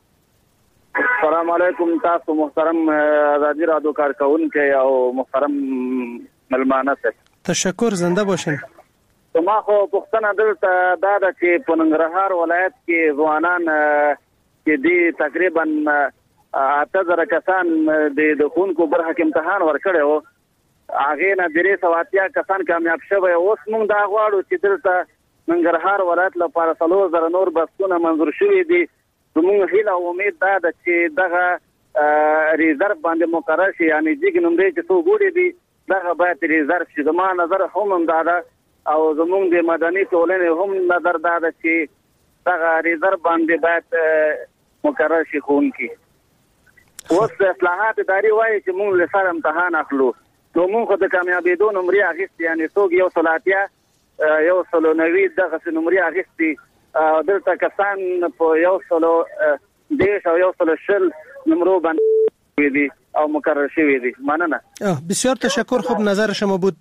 سلام علیکم تاسو محترم آزادی رادیو کارکونکو او محترم ملمانه صاحب. تشکر، زنده باشین. ما خو پښتنه دلته دا د چې په ننګرهار ولایت کې ځوانان چې دی تقریبا اته زره کسان د خونکو برخه کې امتحان ورکړی و هغه نه درې سوه اتیا کسان کامیاب شوی. اوس موږ دا غواړو چې دلته ننګرهار ولایت لپاره څلور زره نور بسونه منظور شوي دي. زموږ هیله او امید دا ده چې دغه ریزرو باندې مقرر شي یعنی جګ نمرې چې څو ګوډې دي دغه باید ریزرو شي. زما نظر هم همدا ده او زموږ د مدني ټولنې هم نظر دا ده چې دغه ریزرو باندې باید مقرر شي ښوونکي. اوس اصلاحات اداري وایي چې موږ له سره امتحان اخلو نو موږ خو د کامیابېدو نمرې اخیستې یعنې څوک یو سل اتیا یو سل نوي دغسې نمرې اخیستې دلته کسان په یو سلو دېرش او یو سلو شل نمرو باندې دي او مقرر شوی دي. مننه. بسیار تشکر. خب نظر شما بود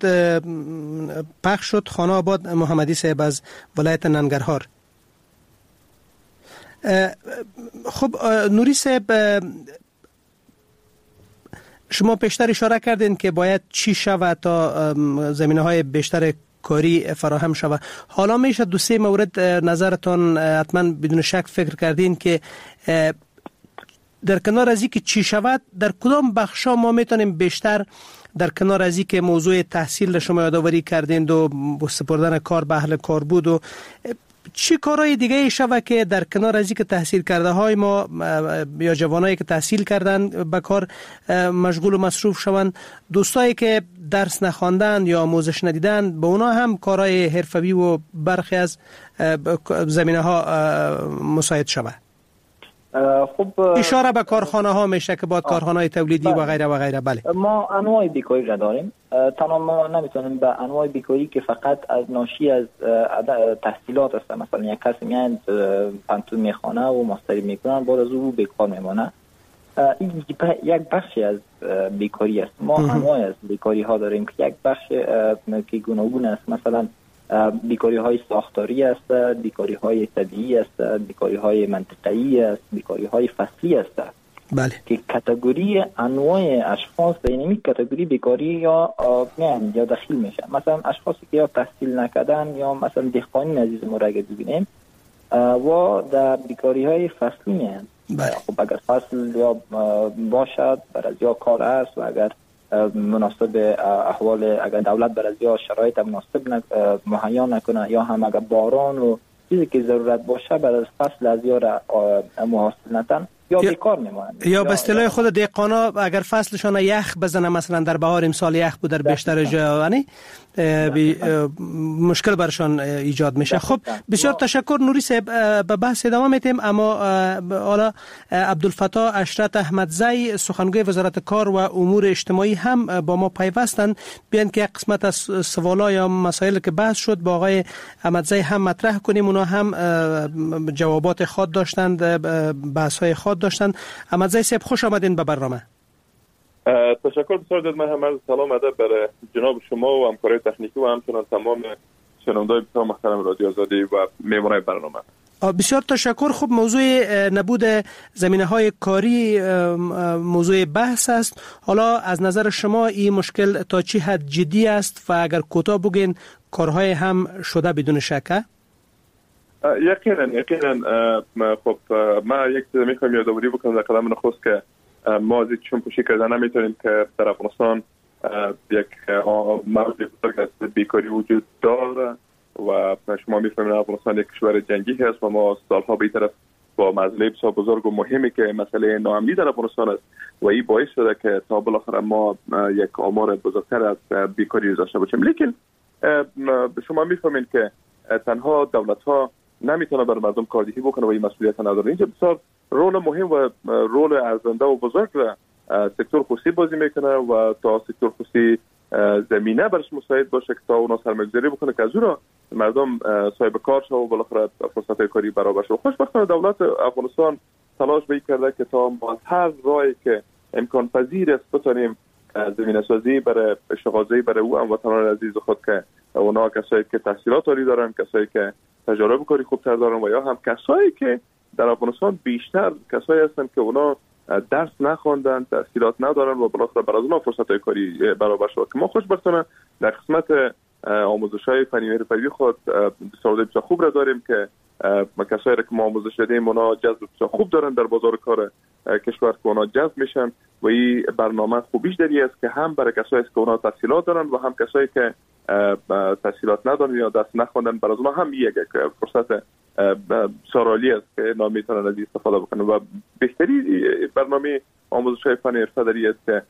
پخش شد. خانه آباد محمدی صاحب از ولایت ننگرهار. خب نوری صاحب شما پیشتر اشاره کردین که باید چی شود تا زمینه‌های بیشتر کاری فراهم شود. حالا میشه دو سه مورد نظرتان حتما بدون شک فکر کردین که در کنار از اینکه چی شود در کدام بخشا ما میتونیم بیشتر در کنار از اینکه موضوع تحصیل شما یادآوری کردین و سپردن کار به اهل کار بود و چی کارهای دیگه ای شود که در کنار از اینکه تحصیل کرده های ما یا جوانایی که تحصیل کردن به کار مشغول و مصروف شوند، دوستایی که درس نخواندن یا آموزش ندیدن به اونا هم کارهای حرفوی و برخی از زمینه ها مساعد شود؟ خب اشاره به کارخانه ها میشه که باید کارخانه های تولیدی و غیره و غیره. بله ما انواع بیکاری را داریم. تنها ما نمیتونیم به انواع بیکاری که فقط از ناشی از تحصیلات است، مثلا یک کسی میاد پانتون میخونه و ماستری میکنن بعد از او بیکار میمونه، این یک بخشی از بیکاری است. ما انواع از بیکاری ها داریم که یک بخش که گوناگون است، مثلا بیکاری های ساختاری است، بیکاری های طبیعی است، بیکاری های منطقه‌ای است، بیکاری های فصلی است. بله که کاتگوری انواع اشخاص به این کاتگوری بیکاری یا میان یا داخل میشه. مثلا اشخاصی که یا تحصیل نکردن یا مثلا دهقانی عزیز ما را اگه ببینیم و در بیکاری های فصلی میان. خب اگر فصل یا باشد بر از یا کار است و اگر مناسب احوال اگر دولت بر از یا شرایط مناسب مهیا نکنه یا هم اگر باران و چیزی که ضرورت باشه بر از فصل از یا را محاصل نتن یا بیکار میمونند. یا به اصطلاح خود دهقانا اگر فصلشان یخ بزنه، مثلا در بهار امسال یخ بود در بیشتر جا، یعنی مشکل برشان ایجاد میشه. خب بسیار تشکر نوری صاحب، به بحث ادامه میتیم، اما حالا عبدالفتاح اشرت احمدزی سخنگوی وزارت کار و امور اجتماعی هم با ما پیوستند. بیان که یک قسمت از سوالا یا مسائل که بحث شد با آقای احمدزی هم مطرح کنیم. اونا هم جوابات خود داشتند، بحث های خود داشتند. احمدزی صاحب خوش آمدین به برنامه. تشکر بسیار داد. من هم سلام ادب برای جناب شما و همکارای تکنیکی و همچنان تمام شنونده‌های بسیار محترم رادیو آزادی و میهمانای برنامه. بسیار تشکر. خب موضوع نبود زمینه‌های کاری موضوع بحث است. حالا از نظر شما این مشکل تا چی حد جدی است و اگر کوتاه بگین کارهای هم شده بدون شک؟ یقینا یقینا خب ما یک چیز میخوام یادآوری بکنم در قدم نخست که ما از چون پوشی کردن نمیتونیم که در افغانستان یک موضوع بزرگ از بیکاری وجود داره و شما میفهمید افغانستان یک کشور جنگی هست و ما سالها به طرف با مسئله بسیار بزرگ و مهمی که مسئله ناامنی در افغانستان است و این باعث شده که تا بالاخره ما یک آمار بزرگتر از بیکاری داشته باشیم. لیکن شما میفهمید که تنها دولت ها نمیتونه بر مردم کاردهی بکنه و این مسئولیت نداره. اینجا بسیار رول مهم و رول ارزنده و بزرگ را سکتور خصوصی بازی میکنه و تا سکتور خصوصی زمینه برش مساعد باشه که تا اونا سرمایه‌گذاری بکنه که از اون مردم صاحب کار شه و بالاخره فرصت‌های کاری برابر شه. خوشبختانه دولت افغانستان تلاش به کرده که تا ما هر راهی که امکان پذیر است بتونیم زمینه سازی برای اشتغالزایی برای او هموطنان عزیز خود که اونا کسایی که تحصیلات عالی دارن، کسایی که تجربه کاری خوبتر دارن و یا هم کسایی که در افغانستان بیشتر کسایی هستن که اونا درس نخوندن، تحصیلات ندارن و بالاخره برای اونا فرصت‌های کاری برابر شد. که ما خوشبختانه در قسمت آموزش‌های فنی و حرفه‌ای خود بسیار بسیار خوب را داریم که کسایی که ما آموزش دادیم اونا جذب بسیار خوب دارن در بازار کار کشور که اونا جذب میشن و این برنامه خوبیش داری است که هم برای کسایی که اونا تحصیلات دارن و هم کسایی که تحصیلات ندارن یا درس نخوندن برای اونا هم یک فرصت سرالی است که اینا میتونن از استفاده بکنن و بهتری برنامه آموزش‌های فنی حرفه‌ای است که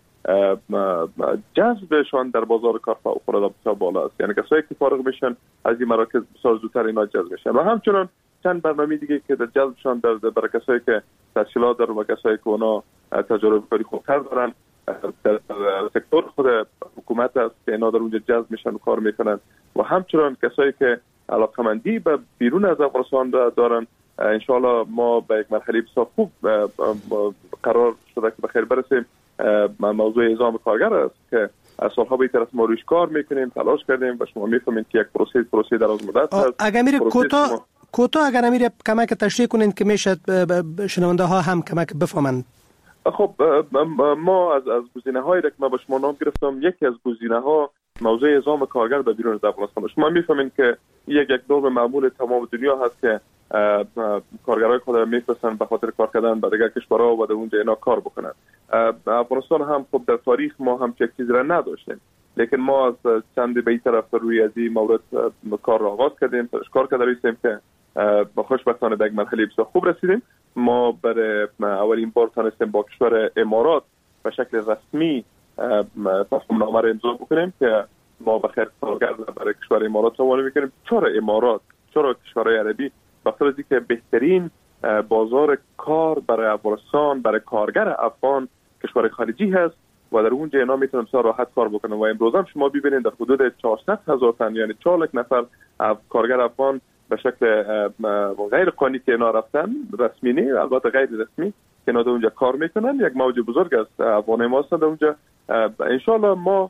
جذبشان در بازار کار فوق‌العاده بسیار بالا است. یعنی کسایی که فارغ میشن از این مراکز بسیار زودتر اینا جذب میشن و همچنان چند برنامه دیگه که در جذبشان در برای کسایی که تحصیلات دارن و کسایی که اونا تجربه کاری خوبتر دارن در سکتور خود حکومت است که اینا در اونجا جذب میشن و کار میکنن و همچنان کسایی که علاقمندی به بیرون از افغانستان دارن. انشاءالله ما به یک مرحله بسیار خوب قرار شده که بخیر برسیم. موضوع اعزام کارگر است که از سالها به طرف ما روش کار میکنیم، تلاش کردیم و شما میفهمید که یک پروسه پروسه دراز مدت است. اگر میره کوتاه کوتاه اگر میره کمک تشریح کنین که میشه شنونده ها هم کمک بفهمند. خب ما از از گزینه‌هایی که ما با شما نام گرفتم، یکی از گزینه‌ها موضوع اعزام کارگر به بیرون از افغانستان. شما میفهمید که یک یک نرم معمول تمام دنیا هست که کارگرای خود را میفرستن به خاطر کار کردن به دیگر کشورها و در اونجا اینا کار بکنن. افغانستان هم خب در تاریخ ما هم چه چیزی را نداشتیم، لیکن ما از چند به این طرف روی از این مورد کار را آغاز کردیم، کار کرده رسیدیم که با خوشبختانه به یک مرحله بسیار خوب رسیدیم. ما برای اولین بار تونستیم با کشور امارات به شکل رسمی تفاهم‌نامه را امضا بکنیم که ما بخیر کارگر برای کشور امارات روانه می‌کنیم. چرا امارات؟ چرا کشورهای عربی؟ بخاطر از اینکه بهترین بازار کار برای افغانستان، برای کارگر افغان کشور خارجی هست و در اونجا اینا میتونن بسیار راحت کار بکنن. و امروز هم شما ببینید در حدود چهارصد هزار تن یعنی چهار لک نفر کارگر افغان به شکل غیر قانونی که اینا رفتن، رسمی نه البته غیر رسمی، که اینا در اونجا کار میکنن. یک موج بزرگ است افغانای ما هستند در اونجا. ان شاء الله ما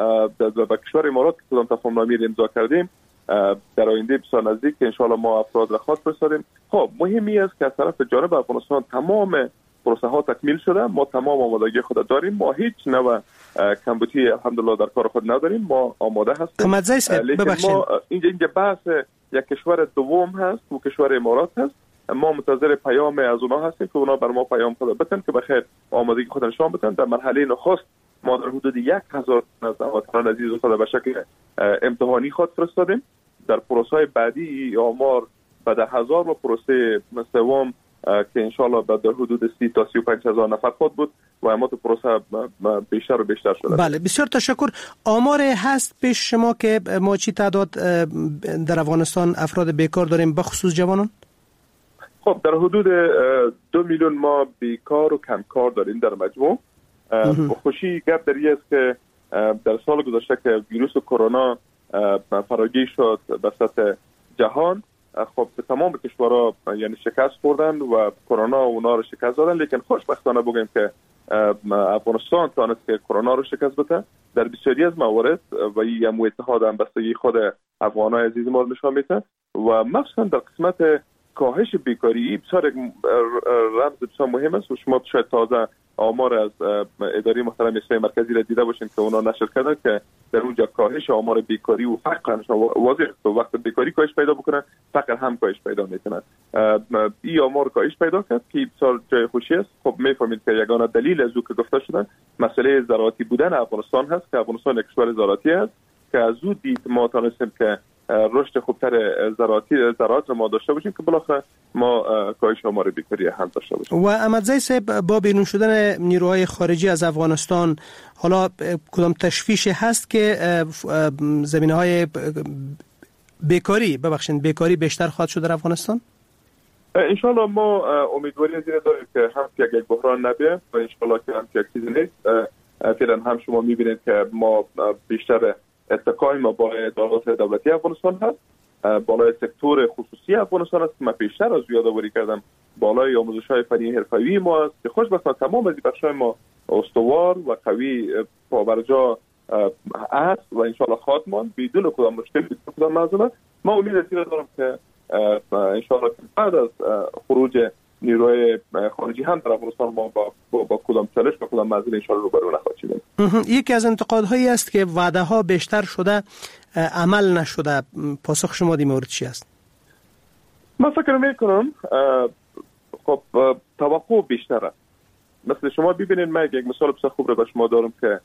با کشور امارات که کدام تفاهم نامه امضا کردیم در آینده بسیار نزدیک ان شاء الله ما افراد را خواست فرستادیم. خب مهمی است که از طرف جانب افغانستان تمام پروسه ها تکمیل شده، ما تمام آمادگی خود داریم، ما هیچ نوع کمبودی الحمدلله در کار خود نداریم، ما آماده هستیم. لیکن ما اینجا اینجا بحث یک کشور دوم هست و کشور امارات هست. ما منتظر پیام از اونها هستیم که اونها بر ما پیام خود بتن که بخیر آمادگی خود نشان بدن. در مرحله نخست ما در حدود یک هزار از هموطنان عزیز خود به شکل امتحانی خود فرستادیم. در پروسه بعدی آمار به ده هزار و پروسه سوم که انشالله در حدود سی تا سی و پنج هزار نفر خود بود و اما تو پروسه بیشتر و بیشتر شده. بله بسیار تشکر. آمار هست پیش شما که ما چی تعداد در افغانستان افراد بیکار داریم بخصوص جوانان؟ خب در حدود دو میلیون ما بیکار و کمکار داریم در مجموع. خوشی گپ در این است که در سال گذشته که ویروس کرونا فراگیر شد به سطح جهان، خب تمام کشورها یعنی شکست خوردن و کرونا اونا رو شکست دادن. لیکن خوشبختانه بگیم که افغانستان توانست که کرونا رو شکست بده در بسیاری از موارد و این هم اتحاد همبستگی خود افغانای عزیز ما نشان میده و مخصوصا در قسمت کاهش بیکاری بسیار رمز بسیار مهم است. و شما شاید تازه آمار از اداره محترم اصلاح مرکزی را دیده باشین که اونا نشر کردن که در اونجا کاهش آمار بیکاری و فقر واضح است. وقت بیکاری کاهش پیدا بکنه فقر هم کاهش پیدا میکنه. این آمار کاهش پیدا کرد که بسیار جای خوشی است. خب میفهمید که یگانه دلیل از او که گفته شدن مسئله زراعتی بودن افغانستان هست که افغانستان یک کشور زراعتی است که از او دید ما تونستیم که رشد خوبتر زراعتی زراعت ما داشته باشیم که بالاخره ما کاهش آمار بیکاری هم داشته باشیم. و احمدزی صاحب با بیرون شدن نیروهای خارجی از افغانستان حالا کدام تشویش هست که زمینه‌های بیکاری ببخشید بیکاری بیشتر خواهد شد در افغانستان؟ ان شاء الله ما امیدواری از این داریم که هم که یک بحران نبیه و ان شاء الله که هم که یک چیزی نیست. فعلا هم شما می‌بینید که ما بیشتر اتکای ما با ادارات دولتی افغانستان هست، بالای سکتور خصوصی افغانستان است که من پیشتر از یادآوری کردم بالای آموزش‌های فنی حرفه‌ای ما است که خوشبختانه تمام از بخش‌های ما استوار و قوی پابرجا است و ان شاء الله خاتمان بدون کدام مشکل بدون کدام معضله. ما امید از این دارم که ان شاء الله بعد از خروج نیروی خارجی هم در افغانستان ما با با, با کدام چالش با کدام معضله ان شاء الله روبرو نخواهیم شد. یکی از انتقادهایی است که وعده ها بیشتر شده عمل نشده. پاسخ شما در مورد چی است؟ من فکر میکنم خب توقع بیشتره. مثل شما ببینید من یک مثال بسیار خوب رو به شما دارم که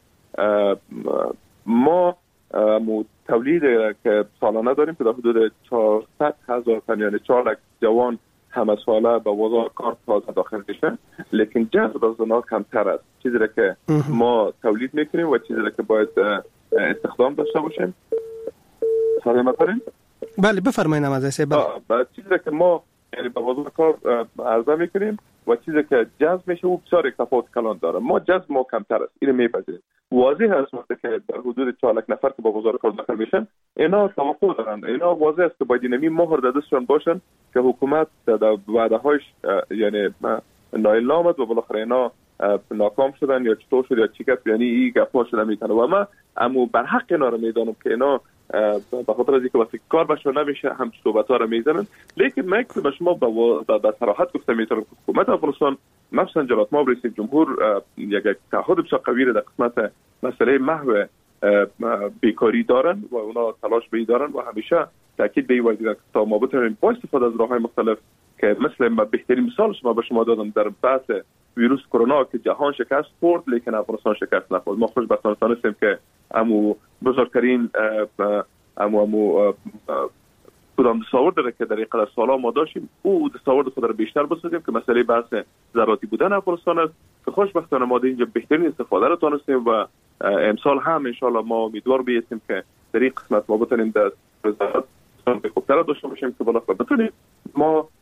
ما مو تولید که سالانه داریم که در حدود چهارصد هزار تن یعنی چهار لک جوان همه ساله به بازار کار تازه داخل میشن، لیکن جذب از اونها کمتر است. چیزی را که ما تولید میکنیم و چیزی را که باید استخدام داشته باشیم. سلام دارین؟ بله بفرمایید نمازه سه. چیزی را که ما یعنی به بازار کار عرضه میکنیم و چیزی که جذب میشه او بسیار تفاوت کلان داره. ما جذب ما کمتر است. اینو میپذیریم. واضح است وقتی که در حدود چهار لک نفر که به بازار کار داخل میشن اینا توقع دارن. اینا واضح است که باید اینمی مهر در دستشون باشن که حکومت در وعده‌هاش یعنی نایل نامد و بالاخره اینا ناکام شدن یا چطور شد یا چی کرد، یعنی این گپا شده میکنه و ما اما بر حق اینا رو میدانم که اینا به خاطر از اینکه وقتی کار بهشون نمیشه هم صحبت‌ها رو میزنن. لیکن من به شما به صراحت گفتم میتونم حکومت افغانستان مثلا جناب ما رئیس جمهور یک تعهد بسیار قوی در قسمت مسئله محو بیکاری دارن و اونا تلاش به این دارن و همیشه تاکید به این وجه تا ما بتونیم با استفاده از راه‌های مختلف که مثل ما بهترین مثال شما به شما دادم در بحث ویروس کرونا که جهان شکست خورد لیکن افغانستان شکست نخورد. ما خوشبختانه تونستیم که امو بزرگترین امو امو کدام دستاورد داره که در این قدر سالا ما داشتیم او دستاورد خود را بیشتر بسازیم که مسئله بحث زراعتی بودن افغانستان است که خوشبختانه ما اینجا بهترین استفاده را تونستیم و امسال هم ان شاء الله ما امیدوار بیستیم که در این قسمت ما بتونیم در زراعت خوبتر داشته باشیم که بالاخره بتونیم ما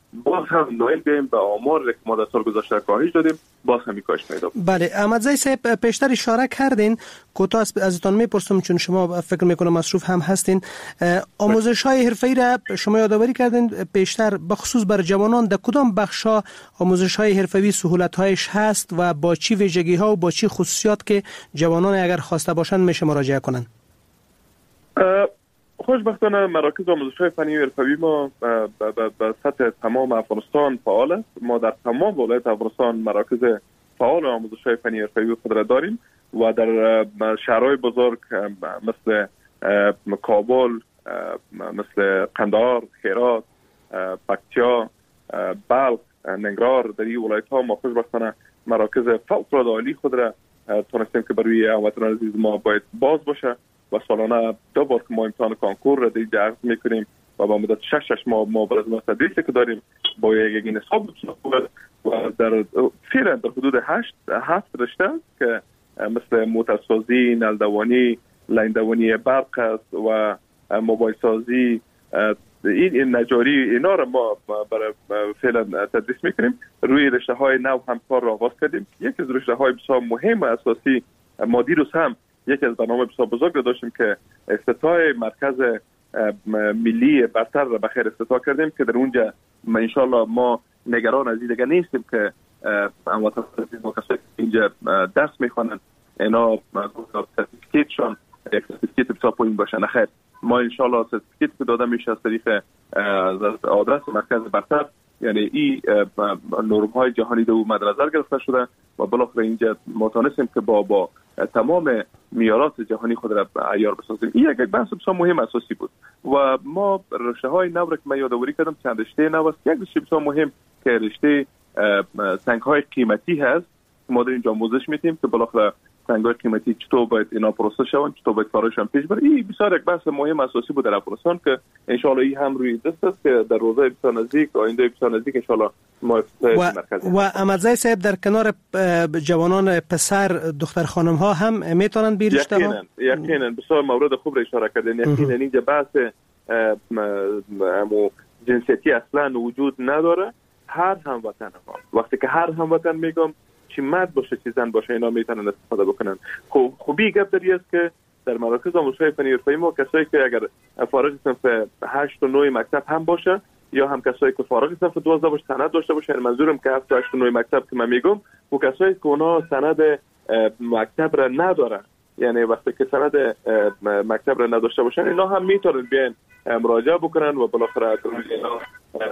باز هم نایل بیاییم به آمار که ما در سال گذشته کاهش دادیم، باز هم کاهش پیدا بود. بله، احمدزی صاحب پیشتر اشاره کردین، کوتاه ازتان میپرسم چون شما فکر میکنم مصروف هم هستین. آموزش های حرفه‌ای را شما یادآوری کردین پیشتر، بخصوص بر جوانان در کدام بخشا آموزش های حرفه‌ای سهولت هایش هست و با چی ویژگی ها و با چی خصوصیات که جوانان اگر خواسته باشند میشه مراجعه کنند؟ خوشبختانه مراکز آموزش‌های فنی و حرفه‌ای ما به سطح تمام افغانستان فعال است. ما در تمام ولایت افغانستان مراکز فعال آموزش‌های فنی و حرفه‌ای خود را داریم و در شهرهای بزرگ مثل کابل، مثل قندهار، هرات، پکتیا، بلخ، ننگرهار، در این ولایت‌ها ما خوشبختانه مراکز فوق‌العاده عالی خود را تونستیم که برای هموطنان عزیز ما باید باز باشه و سالانه دو بار که ما امتحان کانکور را دیگه عرض میکنیم و با مدت شش شش ماه ما برای از تدریسی که داریم با یک نصاب و در فعلا در حدود هشت هفت رشته که مثل موتورسازی، نلدوانی، لاین برق است و موبایل سازی، این نجاری، اینا را ما برای فعلا تدریس میکنیم. روی رشته های نو هم کار را آغاز کردیم. یکی از رشته های بسیار مهم و اساسی ما دیروز هم یکی از برنامه بسیار بزرگ را داشتیم که افتتاح مرکز ملی برتر را بخیر افتتاح کردیم که در اونجا انشالله ما نگران از این دیگه نیستیم که هموطنان عزیز ما کسایی که اینجا درس میخوانند اینا سرتیفیکیتشون یک سرتیفیکیت بسیار پایین باشه. نخیر، ما انشالله سرتیفیکیت که داده میشه از طریق آدرس مرکز برتر، یعنی این نرم های جهانی دو مد نظر گرفته شده و بالاخره اینجا ما تونستیم که با با تمام معیارات جهانی خود را عیار بسازیم. این یک بحث بسیار مهم اساسی بود و ما رشته های نو را که من یادآوری کردم چند رشته نو است. یک رشته بسیار مهم که رشته سنگ های قیمتی هست، ما در اینجا آموزش میدیم که بالاخره سنگ‌های قیمتی چطور باید اینا پروسس شوند، چطور باید کارشون پیش بره. این بسیار یک بحث مهم اساسی بود در افغانستان که ان شاء الله این هم روی دست است که در روزهای بسیار نزدیک، آینده بسیار نزدیک ان شاء الله ما افتتاح مرکز. و احمدزی صاحب در کنار جوانان پسر دختر خانم ها هم میتونن بی رشته ها؟ یقینا یقینا بسیار مورد خوب را اشاره کردین. یقینا اینجا بحث همو جنسیتی اصلا وجود نداره. هر هموطن ها، وقتی که هر هموطن میگم چی مرد باشه چی زن باشه، اینا میتونن استفاده بکنن. خب خوبی گپ داری است که در مراکز آموزش‌های فنی حرفه‌ای ما کسایی که اگر فارغ صنف هشت و نه مکتب هم باشه یا هم کسایی که فارغ صنف دوازده باشه سند داشته باشه، یعنی منظورم که هفت و هشت و نه مکتب که من میگم و کسایی که اونا سند مکتب را ندارن، یعنی وقتی که سند مکتب را نداشته باشن اینا هم میتونن بیان مراجعه بکنن و بالاخره اینا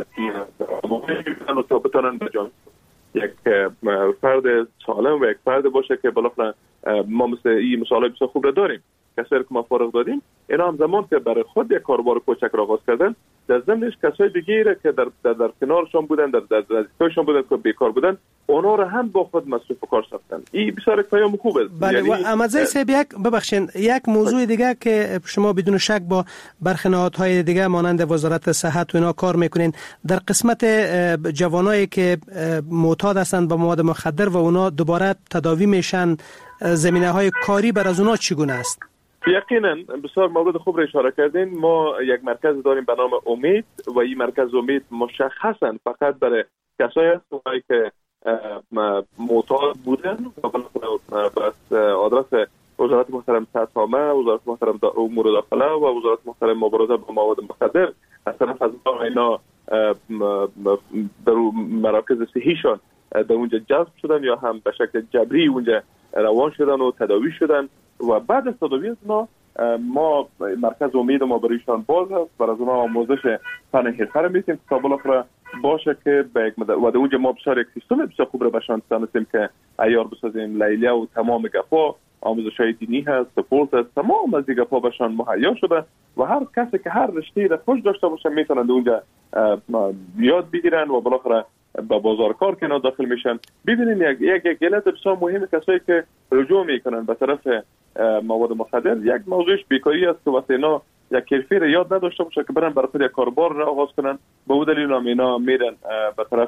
مهمه تا بتونن به جامعه یک فرد سالم و یک فرد باشه که بالاخره ما مثل این مثالای بسیار خوب را داریم. کسایی که ما فارغ دادیم اینا هم زمان که برای خود یک کاروبار کوچک را آغاز کردن، در ضمنش کسای دیگه که در در, در کنارشون بودن، در در نزدیکشون بودن که بیکار بودن، اونا را هم با خود مصروف کار ساختن. این بسیار پیام خوبه. بله یعنی و احمدزی صاحب یک ببخشید یک موضوع دیگه که شما بدون شک با برخی نهادهای دیگه مانند وزارت صحت و اینا کار میکنین، در قسمت جوانایی که معتاد هستند به مواد مخدر و اونا دوباره تداوی میشن، زمینه‌های کاری بر از اونا چگونه است؟ یقینا بسیار مورد خوب را اشاره کردین. ما یک مرکز داریم به نام امید و این مرکز امید مشخصا فقط برای کسایی است که معتاد بودن و بس آدرس وزارت محترم صحت عامه، وزارت محترم امور داخله و وزارت محترم مبارزه با مواد مخدر از طرف از اینا در مراکز صحیشان در اونجا جذب شدن یا هم به شکل جبری اونجا روان شدن و تداوی شدن و بعد از تداوی ما ما مرکز امید ما برایشان باز هست، برای از اونها آموزش فن حرفه را میتیم تا بالاخره باشه که به یک مدت و در اونجا ما بسیار یک سیستم بسیار خوب را بهشان تونستیم که عیار بسازیم. لیلیه و تمام گپا آموزش های دینی هست، سپورت هست، تمام از دیگه گپا بهشان مهیا شده و هر کسی که هر رشته را خوش داشته باشه میتونن در اونجا یاد بگیرن و بالاخره با بازار کار که اینا داخل میشن. ببینید یک یک یک علت بسیار مهم کسایی که رجوع میکنن به طرف مواد مخدر، یک موضوعش بیکاری است که وقتی اینا یک کیفی را یاد نداشته باشه که برن برای خود یک کاروبار را آغاز کنن، به اون دلیل هم اینا میرن به طرف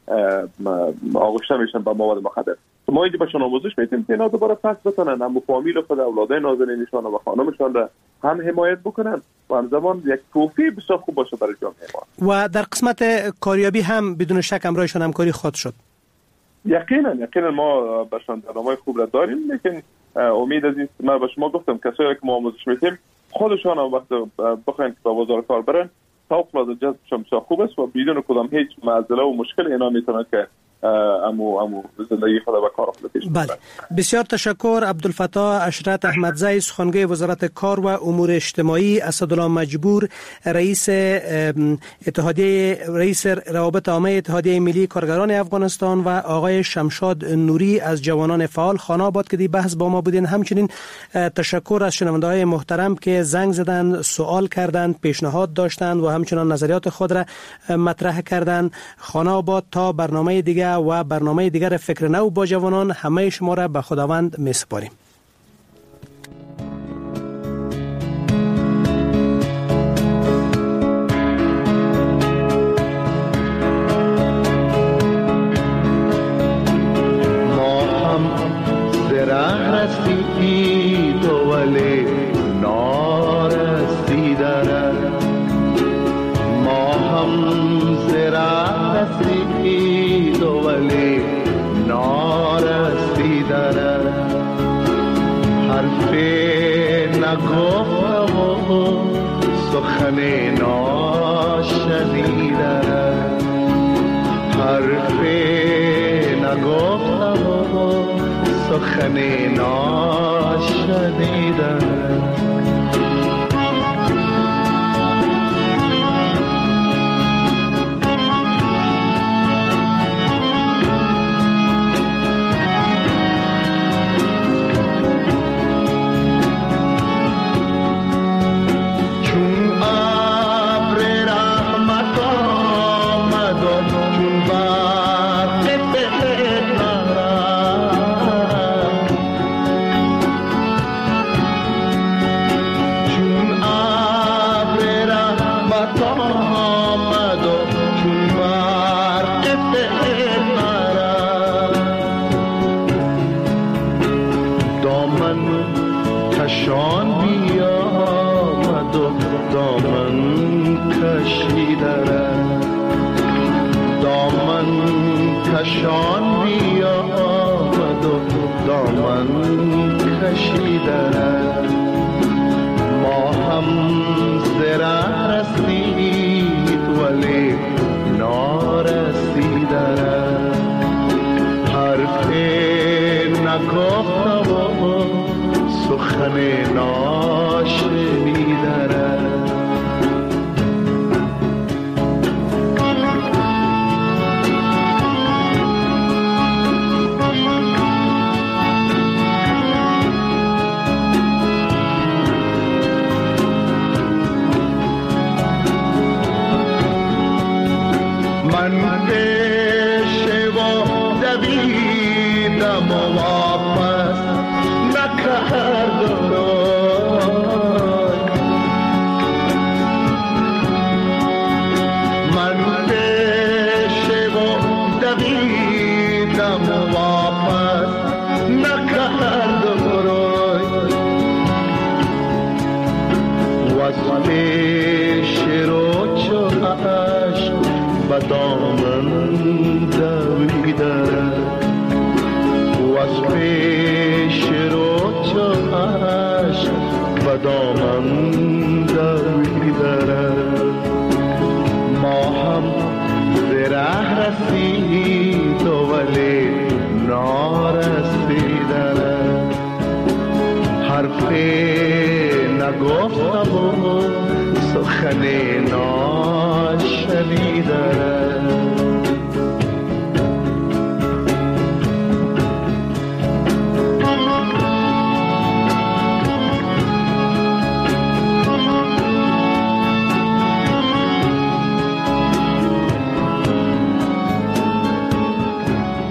آغشته میشن به مواد مخدر. ما اینجا بهشون آموزش میدیم که اینا دوباره پس بتونن هم فامیل خود، اولادای نازنینشان و خانمشان را هم حمایت بکنن و همزمان یک توفیق بسیار خوب باشه برای جامعه ما. و در قسمت کاریابی هم بدون شک همراهشان همکاری خواهد شد. یقینا یقینا ما بهشون برنامه خوب را داریم، لیکن امید از این ما به شما گفتم کسایی که ما آموزش میدیم خودشان هم وقت بخواین که به بازار کار برن فوق‌العاده جذبشون بسیار خوب است و بدون کدام هیچ معضله و مشکل اینا میتونن که امو امو زندگی خود و کار خود پیش ببرن. بله، بسیار تشکر. عبدالفتاح اشرت احمدزی، سخنگوی وزارت کار و امور اجتماعی، اسدالله مجبور رئیس اتحادیه رئیس روابط عامه اتحادیه ملی کارگران افغانستان و آقای شمشاد نوری از جوانان فعال خانه آباد که دی بحث با ما بودین. همچنین تشکر از شنونده‌های محترم که زنگ زدند، سوال کردند، پیشنهاد داشتند و همچنین نظریات خود را مطرح کردند. خانه آباد تا برنامه دیگر و برنامه دیگر فکر نو با جوانان همه شما را به خداوند می سپاریم. ما هم زره رسید ولی نارسیده، ما هم زره رسید ولی نارسیده، حرف نگفته و سخن ناشنیده، حرف نگفته و سخن ناشنیده. شان بیا آمد و دامن کشیده، ما هم زره رسید ولی نارسیده، حرف نگفته و سخن ناشنیده. نگفتم و سخن